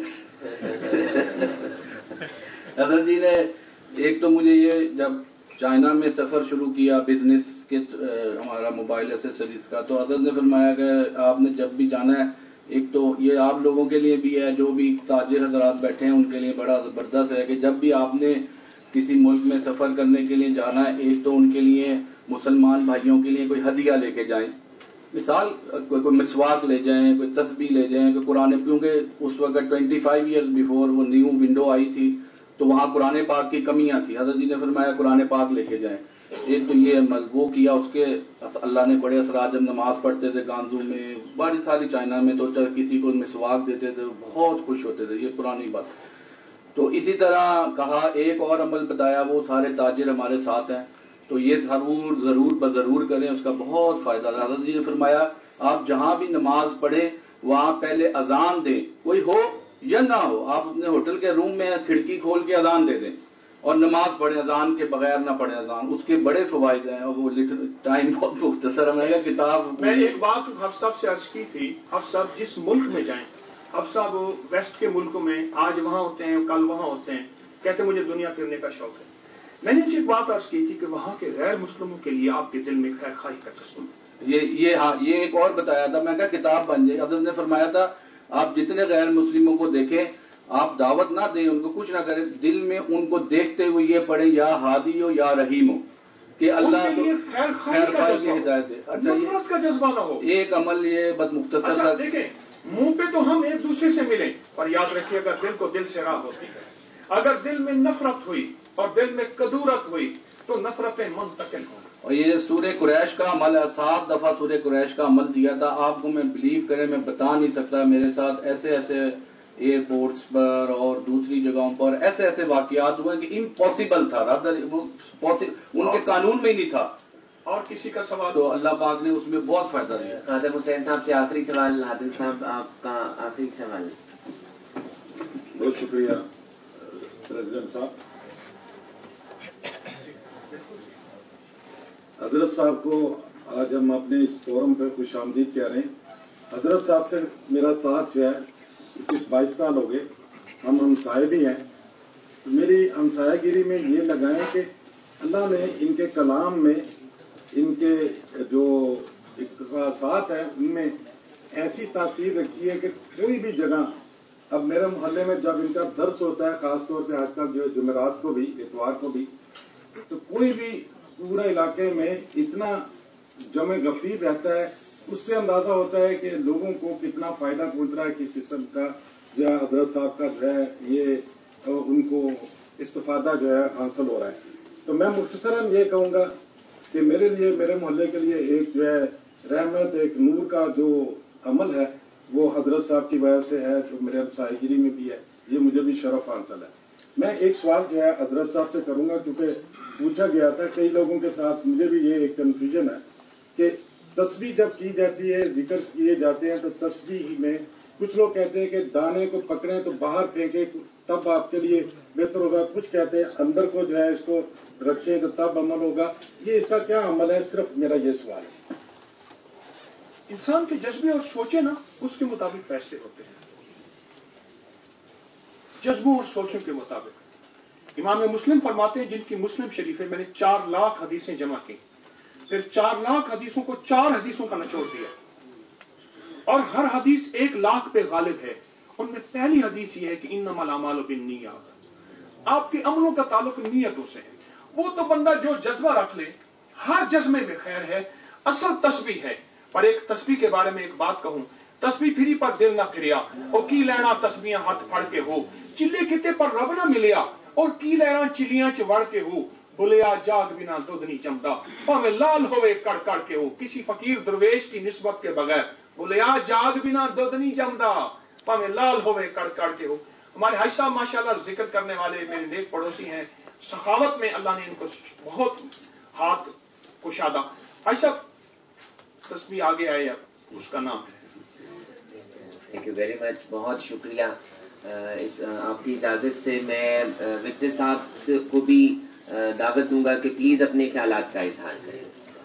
Speaker 10: حضرت جی نے ایک تو مجھے یہ جب چائنا میں سفر شروع کیا بزنس کے ہمارا موبائل ایسیسریز کا تو حضرت نے فرمایا کہ آپ نے جب بھی جانا ہے ایک تو یہ آپ لوگوں کے لیے بھی ہے جو بھی تاجر حضرات بیٹھے ہیں ان کے لیے بڑا زبردست ہے کہ جب بھی آپ نے کسی ملک میں سفر کرنے کے لیے جانا ہے ایک تو ان کے لیے مسلمان بھائیوں کے لیے کوئی ہدیہ لے کے جائیں. مثال کوئی کوئی مسواک لے جائیں, کوئی تسبیح لے جائیں, کوئی قرآن, کیونکہ اس وقت ٹوینٹی فائیو ایئرز بیفور وہ نیو ونڈو آئی تھی تو وہاں قرآن پاک کی کمیاں تھی. حضرت جی نے فرمایا قرآن پاک لے کے جائیں. ایک تو یہ وہ کیا اس کے اللہ نے بڑے اثرات. جب نماز پڑھتے تھے گانزو میں بڑی ساری چائنا میں تو کسی کو مسواک دیتے تھے بہت خوش ہوتے تھے. یہ پرانی بات. تو اسی طرح کہا ایک اور عمل بتایا وہ سارے تاجر ہمارے ساتھ ہیں تو یہ ضرور ضرور بضرور کریں اس کا بہت فائدہ. حضرت جی نے فرمایا آپ جہاں بھی نماز پڑھیں وہاں پہلے اذان دیں, کوئی ہو یا نہ ہو. آپ اپنے ہوٹل کے روم میں کھڑکی کھول کے اذان دے دیں اور نماز پڑھیں. اذان کے بغیر نہ پڑھیں اذان. اس کے بڑے فوائد ہیں. اور وہ ٹائم بہت مختصر ہے. کتاب
Speaker 3: میں ایک بات حفظ صاحب سے عرض کی تھی. حفظ صاحب جس ملک میں جائیں, حفظ صاحب ویسٹ کے ملکوں میں آج وہاں ہوتے ہیں کل وہاں ہوتے ہیں, کہتے مجھے دنیا پھرنے کا شوق ہے. میں نے ایک بات عرض کی تھی کہ وہاں کے غیر مسلموں کے لیے آپ کے دل میں خیر خواہی کا جذبہ.
Speaker 10: یہ یہ ہاں یہ ایک اور بتایا تھا میں کہا کتاب بن جائے. حضرت نے فرمایا تھا آپ جتنے غیر مسلموں کو دیکھیں آپ دعوت نہ دیں ان کو کچھ نہ کریں, دل میں ان کو دیکھتے ہوئے یہ پڑھیں یا ہادی ہو یا رحیم ہو کہ اللہ کو خیر خواہی کی ہدایت دے. اچھا
Speaker 3: نفرت کا جذبہ نہ ہو.
Speaker 10: ایک عمل یہ بس مختصر
Speaker 3: اچھا دیکھیں منہ پہ تو ہم ایک دوسرے سے ملیں اور یاد رکھیے اگر دل کو دل سے راہ ہوتی ہے, اگر دل میں نفرت ہوئی اور دل میں کدورت ہوئی تو نفرتیں منتقل ہوں.
Speaker 10: اور یہ سورہ قریش کا عمل ہے. سات دفعہ سورہ قریش کا عمل دیا تھا. آپ کو میں بلیو کریں میں بتا نہیں سکتا. میرے ساتھ ایسے ایسے ایئرپورٹس پر اور دوسری جگہوں پر ایسے ایسے واقعات ہوئے کہ امپاسبل تھا, ان کے قانون میں ہی نہیں تھا.
Speaker 3: اور کسی کا سوال
Speaker 10: تو اللہ پاک نے اس میں بہت فائدہ دیا.
Speaker 2: خادم حسین صاحب سے آخری سوال. حادم صاحب آپ کا آخری سوال.
Speaker 4: بہت شکریہ پریزیڈنٹ صاحب. حضرت صاحب کو آج ہم اپنے اس فورم پہ خوش آمدید کہہ رہے ہیں. حضرت صاحب سے میرا ساتھ جو ہے اکیس بائیس سال ہو گئے. ہم ہمسائے بھی ہیں. میری ہمسایہ گیری میں یہ لگائیں کہ اللہ نے ان کے کلام میں ان کے جو اقتصاد ہیں ان میں ایسی تاثیر رکھی ہے کہ کوئی بھی جگہ, اب میرے محلے میں جب ان کا درس ہوتا ہے خاص طور پہ آج کل جو جمعرات کو بھی اتوار کو بھی, تو کوئی بھی پورے علاقے میں اتنا جمع غفیر رہتا ہے. اس سے اندازہ ہوتا ہے کہ لوگوں کو کتنا فائدہ پہنچ رہا ہے کس قسم کا جو ہے حضرت صاحب کا جو ہے یہ ان کو استفادہ جو ہے حاصل ہو رہا ہے. تو میں مختصراً یہ کہوں گا کہ میرے لیے میرے محلے کے لیے ایک جو ہے رحمت ایک نور کا جو عمل ہے وہ حضرت صاحب کی وجہ سے ہے جو میرے ہمسائے گیری میں بھی ہے. یہ مجھے بھی شرف حاصل ہے. میں ایک سوال جو ہے حضرت صاحب سے کروں گا کیونکہ پوچھا گیا تھا کئی لوگوں کے ساتھ مجھے بھی یہ ایک کنفیوژن ہے کہ تسبیح جب کی جاتی ہے ذکر کیے جاتے ہیں تو تسبیح میں کچھ لوگ کہتے ہیں کہ دانے کو پکڑیں تو باہر پھینکیں تب آپ کے لیے بہتر ہوگا, کچھ کہتے ہیں اندر کو جو ہے اس کو رکھیں تو تب عمل ہوگا. یہ اس کا کیا عمل ہے؟ صرف میرا یہ سوال ہے.
Speaker 3: انسان کے جذبے اور سوچیں نا اس کے مطابق فیصلے ہوتے ہیں, جذبوں اور سوچوں کے مطابق. امام مسلم فرماتے ہیں جن کی مسلم شریف ہے میں نے چار لاکھ حدیثیں جمع کی, پھر چار لاکھ حدیثوں کو چار حدیثوں کا نچوڑ دیا اور ہر حدیث ایک لاکھ پہ غالب ہے. ان میں پہلی حدیث یہ ہے کہ انما الاعمال بالنیات, آپ کے عملوں کا تعلق نیتوں سے ہے. وہ تو بندہ جو جذبہ رکھ لے ہر جذبے میں خیر ہے. اصل تسبیح ہے. پر ایک تسبیح کے بارے میں ایک بات کہوں, تسبیح پھری پر دل نہ پھریا اور کی لینا تسبیحاں ہاتھ پھڑ کے ہو, چلے کتے پر رب نہ ملیا اور کی لینا چلیاں چ وڑ کے ہو. بولے آ جاگ بنا دودھ نہیں جمدا پاویں لال ہوئے کڑ کڑ کے ہو کسی فقیر درویش کی نسبت کے بغیر بولے آ جاگ بنا دودھ نہیں جمدا پاویں لال ہوئے کڑ کڑ کے ہو. ہمارے حاج صاحب ماشاءاللہ ذکر کرنے والے میرے نیک پڑوسی ہیں, سخاوت میں اللہ نے ان کو بہت ہاتھ کشادہ. حاج صاحب تسبیح آگے آئے اب اس کا نام.
Speaker 2: تھینک یو ویری مچ, بہت شکریہ. اس آپ کی اجازت سے میں وکٹر صاحب سے کو بھی دعوت دوں گا کہ پلیز اپنے خیالات کا اظہار کریں.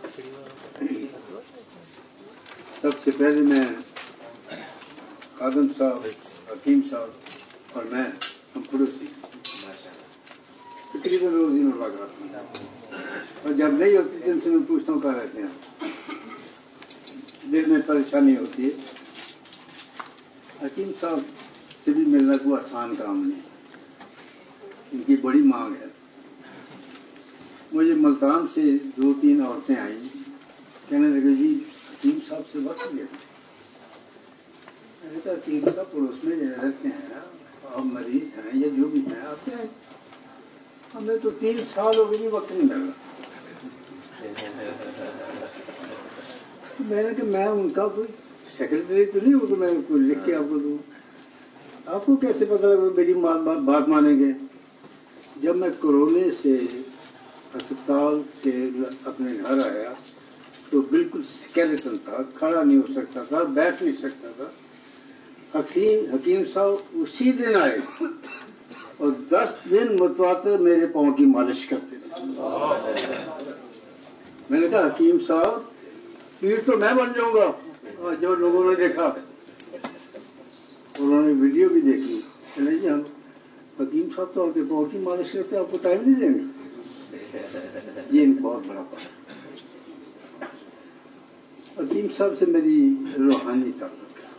Speaker 11: سب سے پہلے میں آدم صاحب, حکیم صاحب اور میں ہم پڑوسی تقریباً روز ہی ملاقات ہوں, اور جب نہیں ہوتی تو ان سے میں پوچھتا ہوں کہاں رہتے ہیں, دل میں پریشانی ہوتی ہے. حکیم صاحب سے بھی ملنا کوئی آسان کام نہیں, ان کی بڑی مانگ ہے. مجھے ملتان سے دو تین عورتیں آئیں, کہنے لگے جی حکیم صاحب سے وقت لے. میں نے کہا حکیم صاحب پڑوس میں رہتے ہیں, آپ مریض ہیں یا جو بھی ہیں, آپ کیا ہمیں تو تین سال ہو گئے وقت نہیں مل رہا. میں نے کہا میں ان کا کوئی سیکرٹری تو نہیں ہوں کہ میں کوئی لکھ کے آپ کو دوں. آپ کو کیسے پتا لگا میری بات مانیں گے؟ جب میں کورونے سے ہسپتال سے اپنے گھر آیا تو بالکل اسکیلیٹن تھا, کھڑا نہیں ہو سکتا تھا, بیٹھ نہیں سکتا تھا. حکیم حکیم صاحب اسی دن آئے اور دس دن متواتر میرے پاؤں کی مالش کرتے تھے. میں نے کہا حکیم صاحب پیر تو میں بن جاؤں گا. جو لوگوں نے دیکھا انہوں نے ویڈیو بھی دیکھی, چلے جی ہم حکیم صاحب تو آپ کے پاؤں کی مالش کرتے, آپ کو ٹائم نہیں دیں گے. یہ ایک بہت بڑا بات. حکیم صاحب سے میری روحانی تعلق ہے.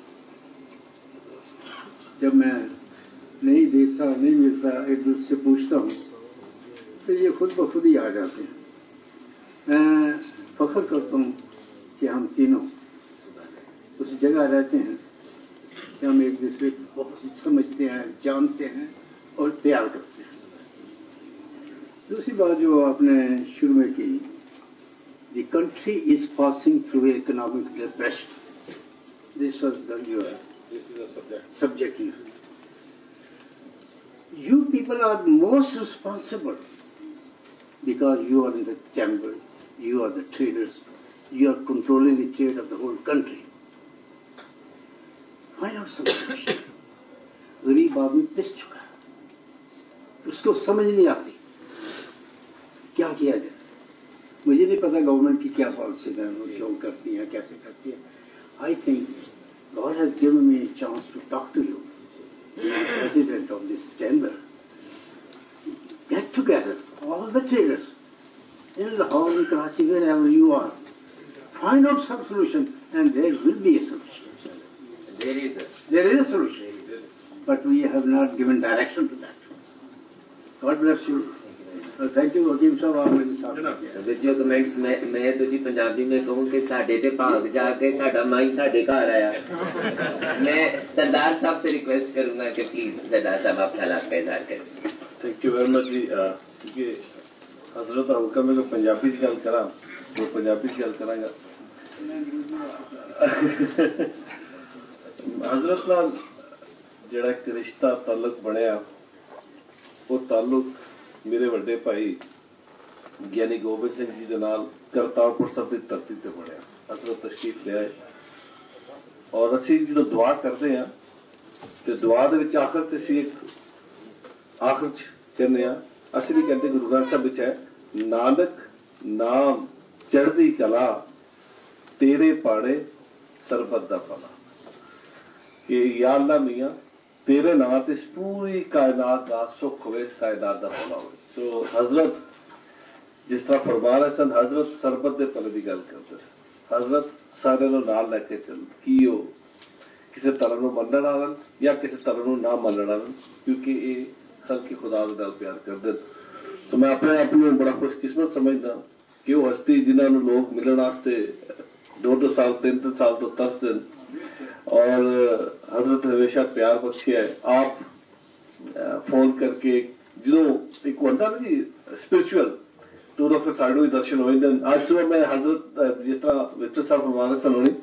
Speaker 11: جب میں نہیں دیکھتا نہیں ملتا ایک دوسرے سے پوچھتا ہوں تو یہ خود بخود ہی آ جاتے ہیں. میں فخر کرتا ہوں کہ ہم تینوں اس جگہ رہتے ہیں کہ ہم ایک دوسرے کو بہت سمجھتے ہیں, جانتے ہیں اور پیار کرتے ہیں. دوسری بات جو آپ نے شروع میں کی, the country is passing through economic depression. This was the your subject. You people are most responsible because you are in the chamber, you are the traders, you are controlling the trade of the whole country. Find out some solution. غریب آدمی پس چکا ہے, اس کو سمجھ نہیں آتی کیا کیا جائے. مجھے نہیں پتا گورنمنٹ کی کیا پالیسی ہے, کیوں کرتی ہیں, کیسے کرتی ہے. I think God has given me a chance to talk to you. President of this chamber, get together all the traders in Lahore, in Karachi, wherever you are. Find out some solution, and there will be a solution.
Speaker 2: There is a
Speaker 11: there is a solution, but we have not given direction to that. God bless you. Thank you, Hakim Sahab. آپ میرے ساتھ
Speaker 2: video comments میں میں تو جی پنجابی میں کہوں کہ ساڈے تے بھاگ جا کے ساڈا مائی ساڈے گھر آیا. میں سردار صاحب سے ریکویسٹ کروں گا کہ پلیز سردار صاحب آپ خیالات کا اظہار کریں.
Speaker 4: تھینک یو ویری مچ جی. کیونکہ حضرت حکم ہے کہ پنجابی کی گل کرا تو پنجابی کی گل کرا گا. حضرت نال جڑا ایک رشتہ تعلق بنیا وہ تعلق میرے وڈے بھائی گیانی گوبند سنگھ جی دے نال کرتارپور صاحب دی دھرتی تے بنیا. حضرت تشریف لے آئے اور اسی جدو دعا کرتے ہیں تو دعا دے وچ آخر تے اسی ایک آخر چ کہنے ہیں اسی بھی کہتے گرو گرنتھ صاحب وچ ہے نانک نام چڑھدی کلا تیرے پاڑے سربت دا پلا. کہ یا اللہ میاں تیرے نام تے اس پوری کائنات دا سکھ ہوئے, اس کائنات دا بھلا ہوئے. تو حضرت جس طرح فرما رہے سن, حضرت سربت دے پلے دی گل کرتے ہیں. حضرت سارے نو نال لے کے چل کی ہو کسی طرح نو منن والن یا کسی طرح نو نہ منن والن, کیونکہ یہ خلق خدا دے نال پیار کرتے. تو میں اپنے آپ کو بڑا خوش قسمت سمجھدا کہ وہ ہستی جنہاں نو لوگ ملن واسطے دو دو سال تین تین سال تو ترس دن, اور حضرت ہمیشہ پیار بخشیا ہے. آپ فون کر کے جدو ایک ہوتا نا جی اسپرچل تو उदों फिर सानू भी दर्शन हो जाते। अज सुबह मैं हजरत जिस तरह विक्टर साहब फरमाने सन होनी,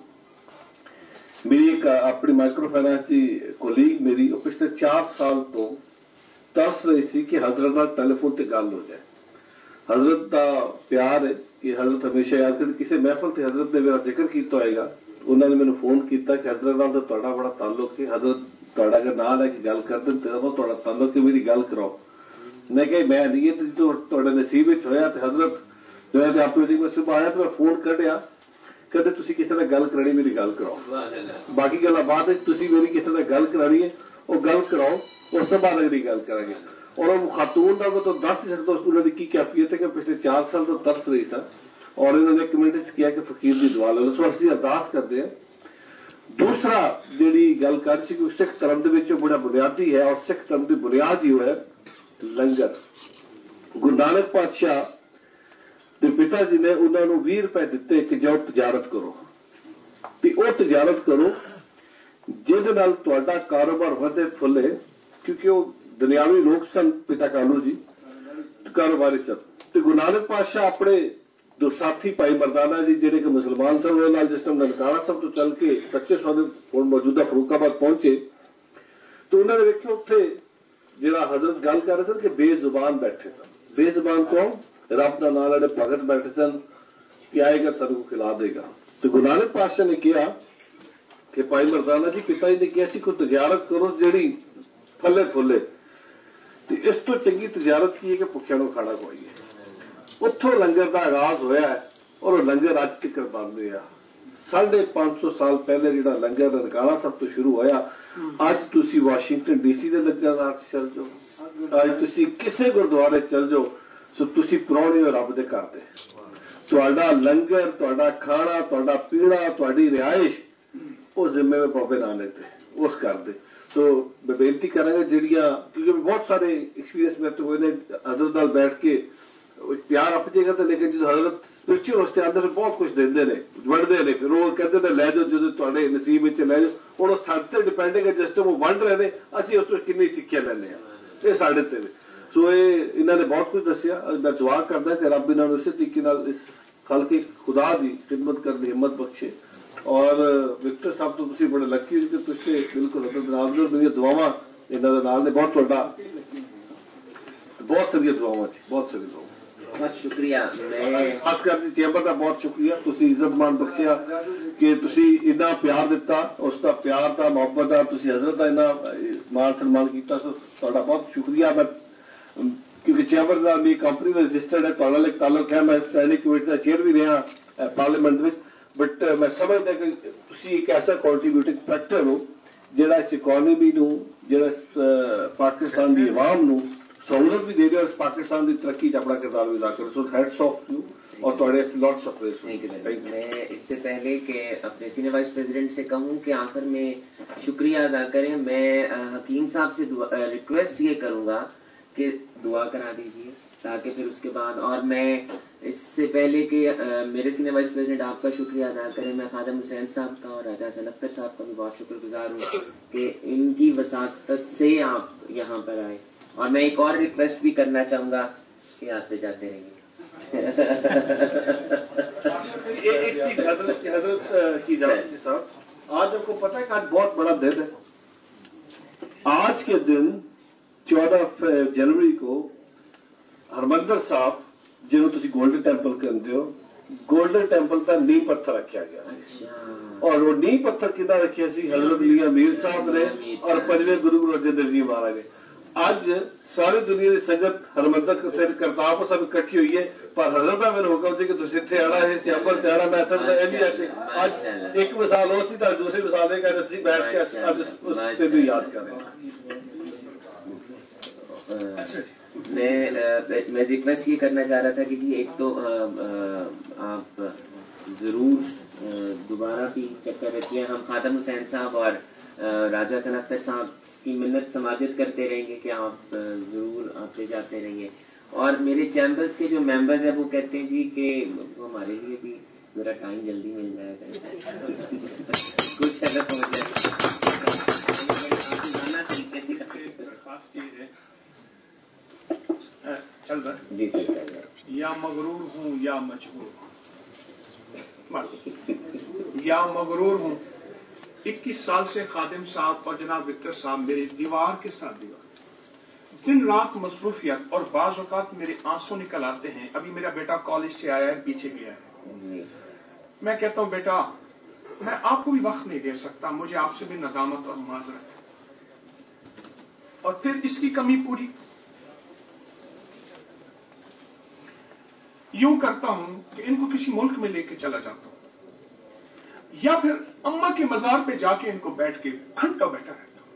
Speaker 4: मेरी एक अपनी माइक्रो फाइनेंस की कोलीग मेरी वो पिछले चार साल तो तरस रही सी कि हजरत नाल टेलीफोन ते गल हो जाए। हजरत का प्यार है कि हजरत हमेशा याद कर, किसी महफिल से हजरत ने मेरा जिक्र किया होएगा, उन्होंने मैंने फोन किया कि हजरत नाल तो तुहाडा बड़ा ताल्लुक है, हजरत तुहाडा अगर नाल है कि गल कर दें तो तुहाडा ताल्लुक है, मेरी गल कराओ। मैं कहा मैं नहीं है तो तुहाडे नसीब विच होया ते हजरत जो है आप मैं सुबह आया तो मैं फोन कढ़िया, कहते तुसी किसी ने गल करानी, मेरी गल कराओ। बाकी गल्लां बाद विच तुसी मेरी किसी ने गल करानी है, वो गल कराओ, उस तो बाद अगली गल करांगे। और वो खातून का मैं तो दस नहीं सकता उन्होंने की कैफियत है कि पिछले चार साल तो तरस रही सा, और इन्होंने कमेंट किया कि फकीर की दुआ लो, सो असं अरदास करते हैं। दूसरा जी गल कर सिख धर्म के बड़ा बुनियादी है, और सिख धर्म की बुनियाद ही है लंगर। गुरु नानक पातशाह के पिता जी ने उन्होंने भी रुपए दिते कि जाओ तजारत करो, तो वह तजारत करो जिहदे नाल तुहाडा कारोबार वधे फुले, क्योंकि वो दुनियावी लोग सन पिता कालू जी कारोबारी सन। तो गुरु नानक पातशाह अपने दो साथी भाई मरदाना जी जिहड़े कि मुसलमान सन, उन्होंने जिस टाइम ननकाना साहब तो चल के सच्चे सौदे हुण मौजूदा फरूखाबाद पहुंचे, तो उन्होंने वेख्या उत्थे जिहड़ा हजरत गल कर रहे थे कि बेजुबान बैठे सन। बेजुबान कौन? रब का नाम वाले भगत बैठे सन कि आएगा सानू को खिला देगा। तो गुरु नानक पातशाह ने कहा कि भाई मरदाना जी पिता जी ने कहा सी कोई तजारत करो जिहड़ी फले फुले, तो इस तो चंगी तजारत की है कि भुखिया को खाना खवाइए। उत्थों लंगर का आगाज होया है, और वो लंगर अज तक बंद रहा। साढ़े पांच सौ साल पहले जिहड़ा लंगर ननकाना साहब तो शुरू होया, अज तुसी वाशिंगटन डीसी के लंगर नाल चल जाओ, अज तुसी किसी गुरुद्वारे चल जाओ, सो तुसी परौणे हो रब दे घर दे। तुहाडा लंगर, तुहाडा खाना, तुहाडा पीना, तुहाडी रिहाइश वो जिम्मे में बाबे नानक दे उस घर दे। तो मैं बेनती करांगा जिहड़ियां, क्योंकि बहुत सारे एक्सपीरियंस मेरे तो हुए ने हजरत नाल बैठ के प्यार अप जाएगा, तो लेकिन जो हजरत स्पिरिचुअल उसके अंदर बहुत कुछ देंदे ने वंडदे ने, फिर वो कहते ने लै जाओ जो तुहाडे नसीब विच लै जाओ। हुण साडे ते डिपेंडिंग है जिस टाइम वो वंड रहे ने असीं उस तो किन्नी सिक्ख्या लैंदे आ, ये साडे ते। सो ये इन्होंने बहुत कुछ दसिया। मैं दुआ करदा कि रब इन्हां नूं इस तरीके नाल इस खल्के खुदा दी खिदमत करने की हिम्मत बख्शे। और विक्टर साहब तो तुसीं बड़े लकी हो कि तुसीं बिल्कुल हजरत नाल दे, मेरी दुआवां इन्हां दे नाल ने, बहुत तुहाडा बहुत सारियां दुआवां जी, बहुत सारियां दुआवां।
Speaker 2: बहुत शुक्रिया। मैं
Speaker 4: खासकर चैंबर का बहुत शुक्रिया, तुसीं इज्जत मान बख्शिया कि तुसीं इन्ना प्यार दिता, उसका प्यार का मुहब्बत का तुसीं हजरत का इन्ना मान सम्मान किया, सो तुहाडा बहुत शुक्रिया। मैं क्योंकि चैंबर का मेरी कंपनी में रजिस्टर्ड है, तुहाडे नाल ताल्लुक है, मैं स्टैंडिंग कमेटी का चेयर भी रहा पार्लियामेंट में, बट मैं समझदा कि तुसीं एक ऐसा कॉन्ट्रीब्यूटिंग फैक्टर हो जिहड़ा इस इकोनॉमी नूं, जिहड़ा पाकिस्तान की अवाम नूं सहूलत भी दे रहे, और पाकिस्तान की तरक्की अपना किरदार भी अदा करे। सो हैट्स ऑफ यू और तुहाडे लॉट्स ऑफ प्रेज।
Speaker 2: मैं इससे पहले कि अपने सीनियर वाइस प्रेसिडेंट से कहूं कि आखिर में शुक्रिया अदा करें, मैं हकीम साहब से रिक्वेस्ट ये करूंगा कि दुआ करा दीजिए, ताकि फिर उसके बाद, और मैं इससे पहले कि मेरे सीनियर वाइस प्रेसिडेंट आपका शुक्रिया अदा करें, मैं खादम हुसैन साहब का और राजा हसन अख्तर साहब का भी बहुत शुक्रगुजार हूँ कि इनकी वसातत से आप यहाँ पर आए। और मैं एक और रिक्वेस्ट भी करना चाहूंगा कि आते जाते रहिए।
Speaker 4: एक चीज हजरत हजरत की इजाजत के साथ, आज आपको पता है कि आज बहुत बड़ा दिन है। आज के दिन चौदह जनवरी को हरमंदर साहब जिन्होंने तुसी गोल्डन टेंपल कहते हो, गोल्डन टेंपल का नींव पत्थर रखा गया, और वो नींव पत्थर किदा रखा सी हजरत मियां मीर साहब ने और पंजवें गुरु गुरु अर्जन देव जी महाराज ने। आज सारी दुनिया की संगत हरमंदर करतारपुर सब इकट्ठी हुई है, पर हजरत का मैंने हुक्म से कि तुसीं इत्थे आना है, चैंबर से आना। मैं सब आज एक मिसाल हो सी, दूसरी मिसाल ये कह रहे बैठ के आज उस भी याद कर रहे हैं।
Speaker 2: मैं मैं रिक्वेस्ट ये करना चाह रहा था कि जी एक तो आ, आ, आप जरूर दोबारा भी चक्कर रखिए। हम खादम हुसैन साहब और राजा हसन अख्तर साहब की मिन्नत समाजत करते रहेंगे कि आप जरूर आते जाते रहिए। और मेरे चैम्बर्स के जो मेंबर्स हैं वो कहते हैं जी कि हमारे लिए भी मेरा टाइम जल्दी मिल जाएगा कुछ अगर हो जाए।
Speaker 3: चल रहा
Speaker 2: जी सर।
Speaker 3: या मगरूर हूं या मजबूर हूं, या मगरूर हूं। इक्कीस साल से खादिम साहब और जनाब विक्टर साहब मेरी दीवार के साथ दीवार, दिन रात मसरूफियत, और बाज औकात मेरे आंसू निकल आते हैं। अभी मेरा बेटा कॉलेज से आया है, पीछे गया है, मैं कहता हूं बेटा मैं आपको भी वक्त नहीं दे सकता, मुझे आपसे भी नदामत और माजरत है। और फिर इसकी कमी पूरी यूं करता हूं कि इनको किसी मुल्क में लेके चला जाता हूं, या फिर अम्मा के मजार पे जाके इनको बैठ के घंटा बैठा रहता हूं।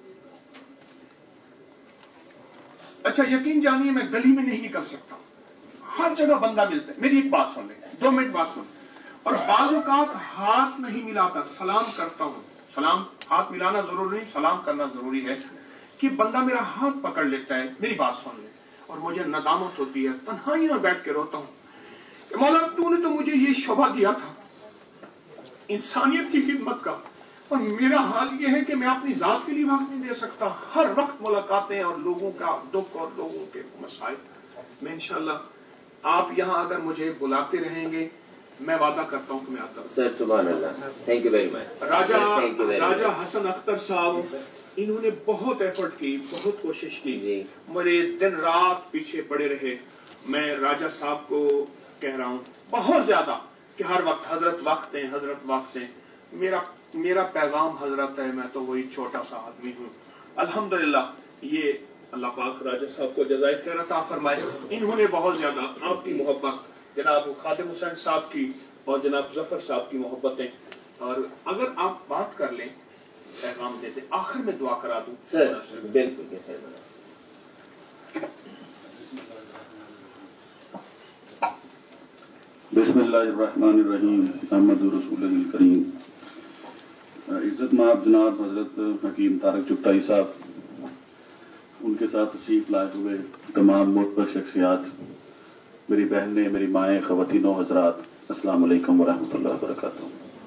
Speaker 3: अच्छा यकीन जानिए मैं गली में नहीं निकल सकता, हर जगह बंदा मिलता है। मेरी एक बात सुन ले, दो मिनट बात सुन। और बाज़ औक़ात हाथ नहीं मिलाता, सलाम करता हूं। सलाम हाथ मिलाना जरूरी नहीं, सलाम करना जरूरी है कि बंदा मेरा हाथ पकड़ लेता है। मेरी बात सुन ले, और मुझे नदामत होती है, तन्हाई में बैठ के रोता हूं कि मौला तूने तो मुझे ये शोभा दिया था इंसानियत की खिदमत का, और मेरा हाल ये है कि मैं अपनी जात के लिए वक्त नहीं दे सकता। हर वक्त मुलाकातें और लोगों का दुख और लोगों के मसाइल। मैं इंशाल्लाह आप यहां अगर मुझे बुलाते रहेंगे, मैं वादा करता हूं कि मैं आता हूं।
Speaker 2: सर सुभान अल्लाह, थैंक यू वेरी मच।
Speaker 3: राजा
Speaker 2: थैंक यू वेरी
Speaker 3: राजा
Speaker 2: मच।
Speaker 3: हसन अख्तर साहब, इन्होंने बहुत एफर्ट की, बहुत कोशिश की, मेरे दिन रात पीछे पड़े रहे। मैं राजा साहब को कह रहा हूं बहुत ज्यादा कि हर वक्त हजरत वक्त है, हजरत वक्त है। मेरा मेरा पैगाम हजरत है, मैं तो वही छोटा सा आदमी हूं। अल्हम्दुलिल्लाह, ये अल्लाह पाक राजा साहब को जज़ाए खैर अता फरमाए। इन्होंने बहुत ज्यादा आपकी मोहब्बत, जनाब खादिम हुसैन साहब की और जनाब जफर साहब की मोहब्बतें, और अगर आप बात कर लें पैगाम देते, आखिर में दुआ करा दूं
Speaker 2: सर। बिल्कुल सर।
Speaker 4: बिस्मिल्लाहिर्रहमानिर्रहीम, मुहम्मदुर रसूलुल करीम। इज्जत माब जनाब हजरत हकीम तारक चुगताई साहब, उनके साथ तशरीफ लाए हुए तमाम मोतबर शख्सियात, मेरी बहनें, मेरी माएँ, ख़वातीनो हजरात, अस्सलाम वालेकुम वरहमतुल्लाहि वबरकातुहू।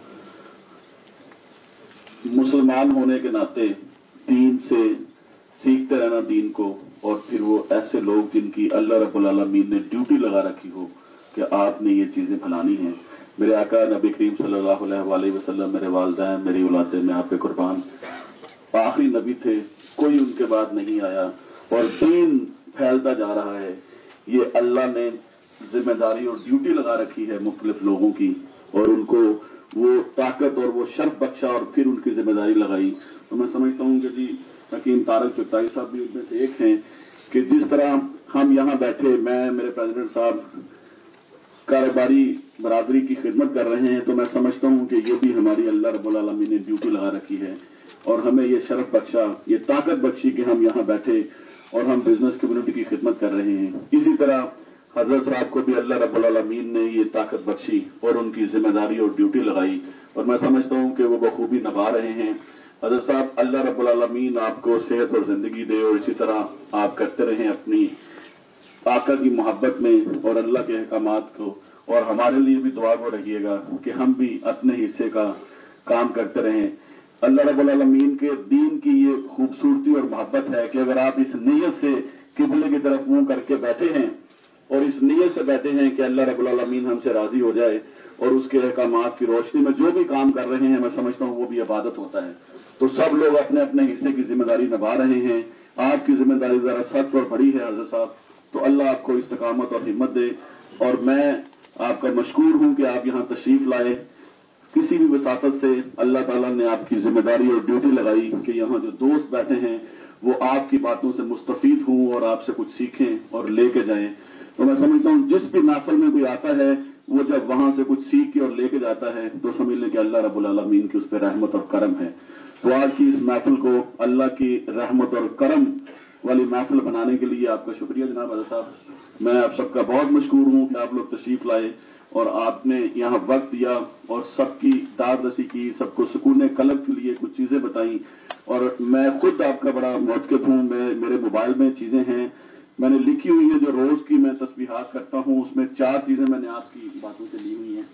Speaker 4: मुसलमान होने के नाते दीन से सीखते रहना दीन को, और फिर वो ऐसे लोग जिनकी अल्लाह रब्बुल आलमीन ने ड्यूटी लगा रखी हो कि आपने ये चीजें फैलानी हैं। मेरे आका नबी करीम सल्लल्लाहु अलैहि वसल्लम, मेरे वालिदैन, मेरी औलादें, मैं आप पे कुर्बान, आखिरी नबी थे, कोई उनके बाद नहीं आया, और दीन फैलता जा रहा है। ये अल्लाह ने जिम्मेदारी और ड्यूटी लगा रखी है मुख्तलिफ लोगों की, और उनको वो ताकत और वो शर्फ बख्शा और फिर उनकी जिम्मेदारी लगाई। तो मैं समझता हूँ कि जी हकीम तारक चुगताई साहब भी उनमें से एक हैं कि जिस तरह हम यहाँ बैठे, मैं, मेरे प्रेसिडेंट साहब कारोबारी बरादरी की खिदमत कर रहे हैं, तो मैं समझता हूँ कि ये भी हमारी अल्लाह रब्बुल आलमीन ने ड्यूटी लगा रखी है, और हमें ये शर्फ बख्शा, ये ताकत बख्शी कि हम यहाँ बैठे और हम बिजनेस कम्युनिटी की खिदमत कर रहे हैं। इसी तरह हजरत साहब को भी अल्लाह रब्बुल आलमीन ने ये ताकत बख्शी और उनकी जिम्मेदारी और ड्यूटी लगाई, और मैं समझता हूँ कि वो बखूबी निभा रहे हैं। हजरत साहब, अल्लाह रब्बुल आलमीन आपको सेहत और जिंदगी दे, और इसी तरह आप करते रहें अपनी आका की मोहब्बत में और अल्लाह के अहकामात को, और हमारे लिए भी दुआ को रखिएगा कि हम भी अपने हिस्से का काम करते रहें। अल्लाह रब्बुल आलमीन के दीन की ये खूबसूरती और मोहब्बत है कि अगर आप इस नीयत से किबले की तरफ मुंह करके बैठे हैं, और इस नीयत से बैठे हैं कि अल्लाह रब्बुल आलमीन हमसे राजी हो जाए, और उसके अहकामात की रोशनी में जो भी काम कर रहे हैं, मैं समझता हूँ वो भी इबादत होता है। तो सब लोग अपने अपने हिस्से की जिम्मेदारी निभा रहे हैं। आपकी जिम्मेदारी जरा सख्त और बड़ी है हजरत साहब, तो अल्लाह आपको इस्तकामत और हिम्मत दे, और मैं आपका मशकूर हूं कि आप यहाँ तशरीफ लाए। किसी भी वसातत से अल्लाह ताला ने आपकी जिम्मेदारी और ड्यूटी लगाई कि यहाँ जो दोस्त बैठे हैं वो आपकी बातों से मुस्तफीद हों और आपसे कुछ सीखें और लेके जाएं। तो मैं समझता हूँ जिस भी महफिल में कोई आता है, वो जब वहां से कुछ सीख के और लेके जाता है, तो समझ लें कि अल्लाह रब्बुल आलमीन की उस पर रहमत और करम है। तो आज की इस महफिल को अल्लाह की रहमत और करम वाली महफिल बनाने के लिए आपका शुक्रिया जनाब हजरत साहब। मैं आप सबका बहुत मशकूर हूँ कि आप लोग तशरीफ लाए और आपने यहाँ वक्त दिया और सबकी दाद रसी की, सबको सुकून कल्ब के लिए कुछ चीजें बताई। और मैं खुद आपका बड़ा मुतक़िद हूँ। मैं मेरे मोबाइल में चीजें हैं मैंने लिखी हुई है, जो रोज की मैं तस्बीहात करता हूँ, उसमें चार चीजें मैंने आपकी बातों से ली हुई हैं।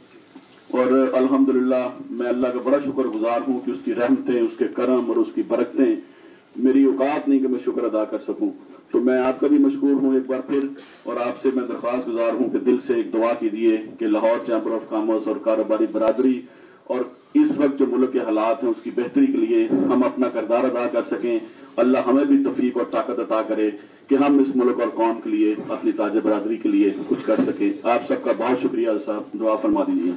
Speaker 4: और अल्हम्दुलिल्लाह मैं अल्लाह का बड़ा शुक्रगुजार हूँ कि उसकी रहमतें, उसके करम और उसकी बरकतें
Speaker 12: मेरी औकात नहीं कि मैं शुक्र अदा कर सकूं। तो मैं आपका भी मशकूर हूं एक बार फिर, और आपसे मैं दरख्वास्त गुजार हूं कि दिल से एक दुआ कीजिए कि लाहौर चैम्बर ऑफ कॉमर्स और कारोबारी बरादरी और इस वक्त जो मुल्क के हालात हैं उसकी बेहतरी के लिए हम अपना किरदार अदा कर सकें। अल्लाह हमें भी तौफीक और ताकत अता करे कि हम इस मुल्क और कौम के लिए, अपनी ताज बरादरी के लिए कुछ कर सकें। आप सबका बहुत शुक्रिया साहब, दुआ फरमा दीजिए।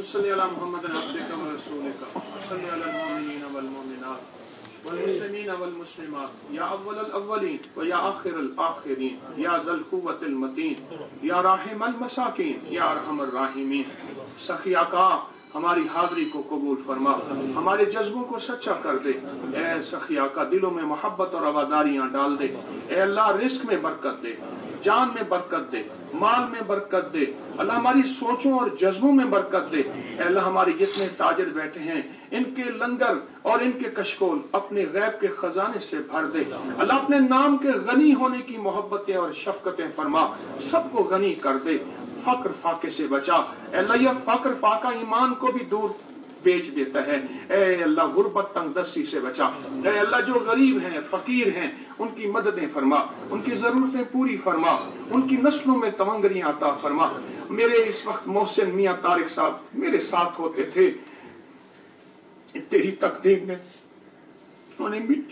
Speaker 3: والمسلمين والمسلمات يا أول الأولين ويا آخر الآخرين يا ذا القوة المتين يا راحم المساكين يا أرحم الراحمين سخی آقا ہماری حاضری کو قبول فرما، ہمارے جذبوں کو سچا کر دے۔ اے سخی آقا دلوں میں محبت اور رواداریاں ڈال دے۔ اے اللہ رزق میں برکت دے، جان میں برکت دے، مال میں برکت دے۔ اللہ ہماری سوچوں اور جذبوں میں برکت دے۔ اے اللہ ہمارے جتنے تاجر بیٹھے ہیں ان کے لنگر اور ان کے کشکول اپنے غیب کے خزانے سے بھر دے۔ اللہ اپنے نام کے غنی ہونے کی محبتیں اور شفقتیں فرما، سب کو غنی کر دے۔ فقر فاقے سے بچا۔ اے اللہ یہ فقر فاقہ ایمان کو بھی دور بیچ دیتا ہے۔ اے اللہ غربت تنگ دستی سے بچا۔ اے اللہ جو غریب ہیں، فقیر ہیں، ان کی مددیں فرما، ان کی ضرورتیں پوری فرما، ان کی نسلوں میں تمنگریاں عطا فرما۔ میرے اس وقت محسن میاں طارق صاحب میرے ساتھ ہوتے تھے، تیری تقدیر نے انہیں مٹی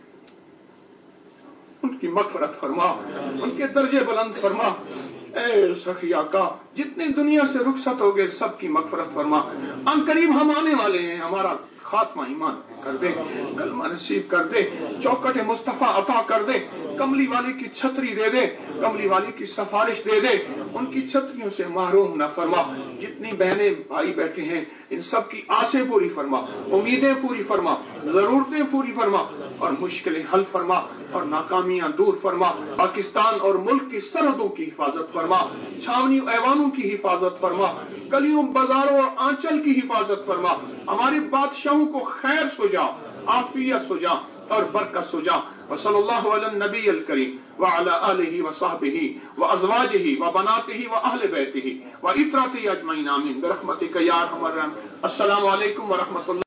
Speaker 3: ان کی مغفرت فرما، ان کے درجے بلند فرما۔ اے سخی آقا جتنے دنیا سے رخصت ہو گئے سب کی مغفرت فرما۔ ان قریب ہم آنے والے ہیں، ہمارا خاتمہ ایمان کر دے، کلمہ نصیب کر دے، چوکٹ مصطفیٰ عطا کر دے، کملی والی کی چھتری دے دے، کملی والی کی سفارش دے دے، ان کی چھتریوں سے محروم نہ فرما۔ جتنی بہنیں بھائی بیٹھے ہیں ان سب کی آسیں پوری فرما، امیدیں پوری فرما، ضرورتیں پوری فرما، اور مشکلیں حل فرما، اور ناکامیاں دور فرما۔ پاکستان اور ملک کی سرحدوں کی حفاظت فرما، چھاونی ایوانوں کی حفاظت فرما، گلیوں بازاروں اور آنچل کی حفاظت فرما۔ ہمارے بادشاہوں کو خیر سجا، عافیت سجا اور برکت سجا۔ وصلی اللہ علی النبی الکریم وعلی آلہ وصحبہ وازواجہ وبناتہ واہل بیتہ وعترتہ اجمعین آمین برحمتک یا ارحم الراحمین۔ السلام علیکم ورحمۃ اللہ۔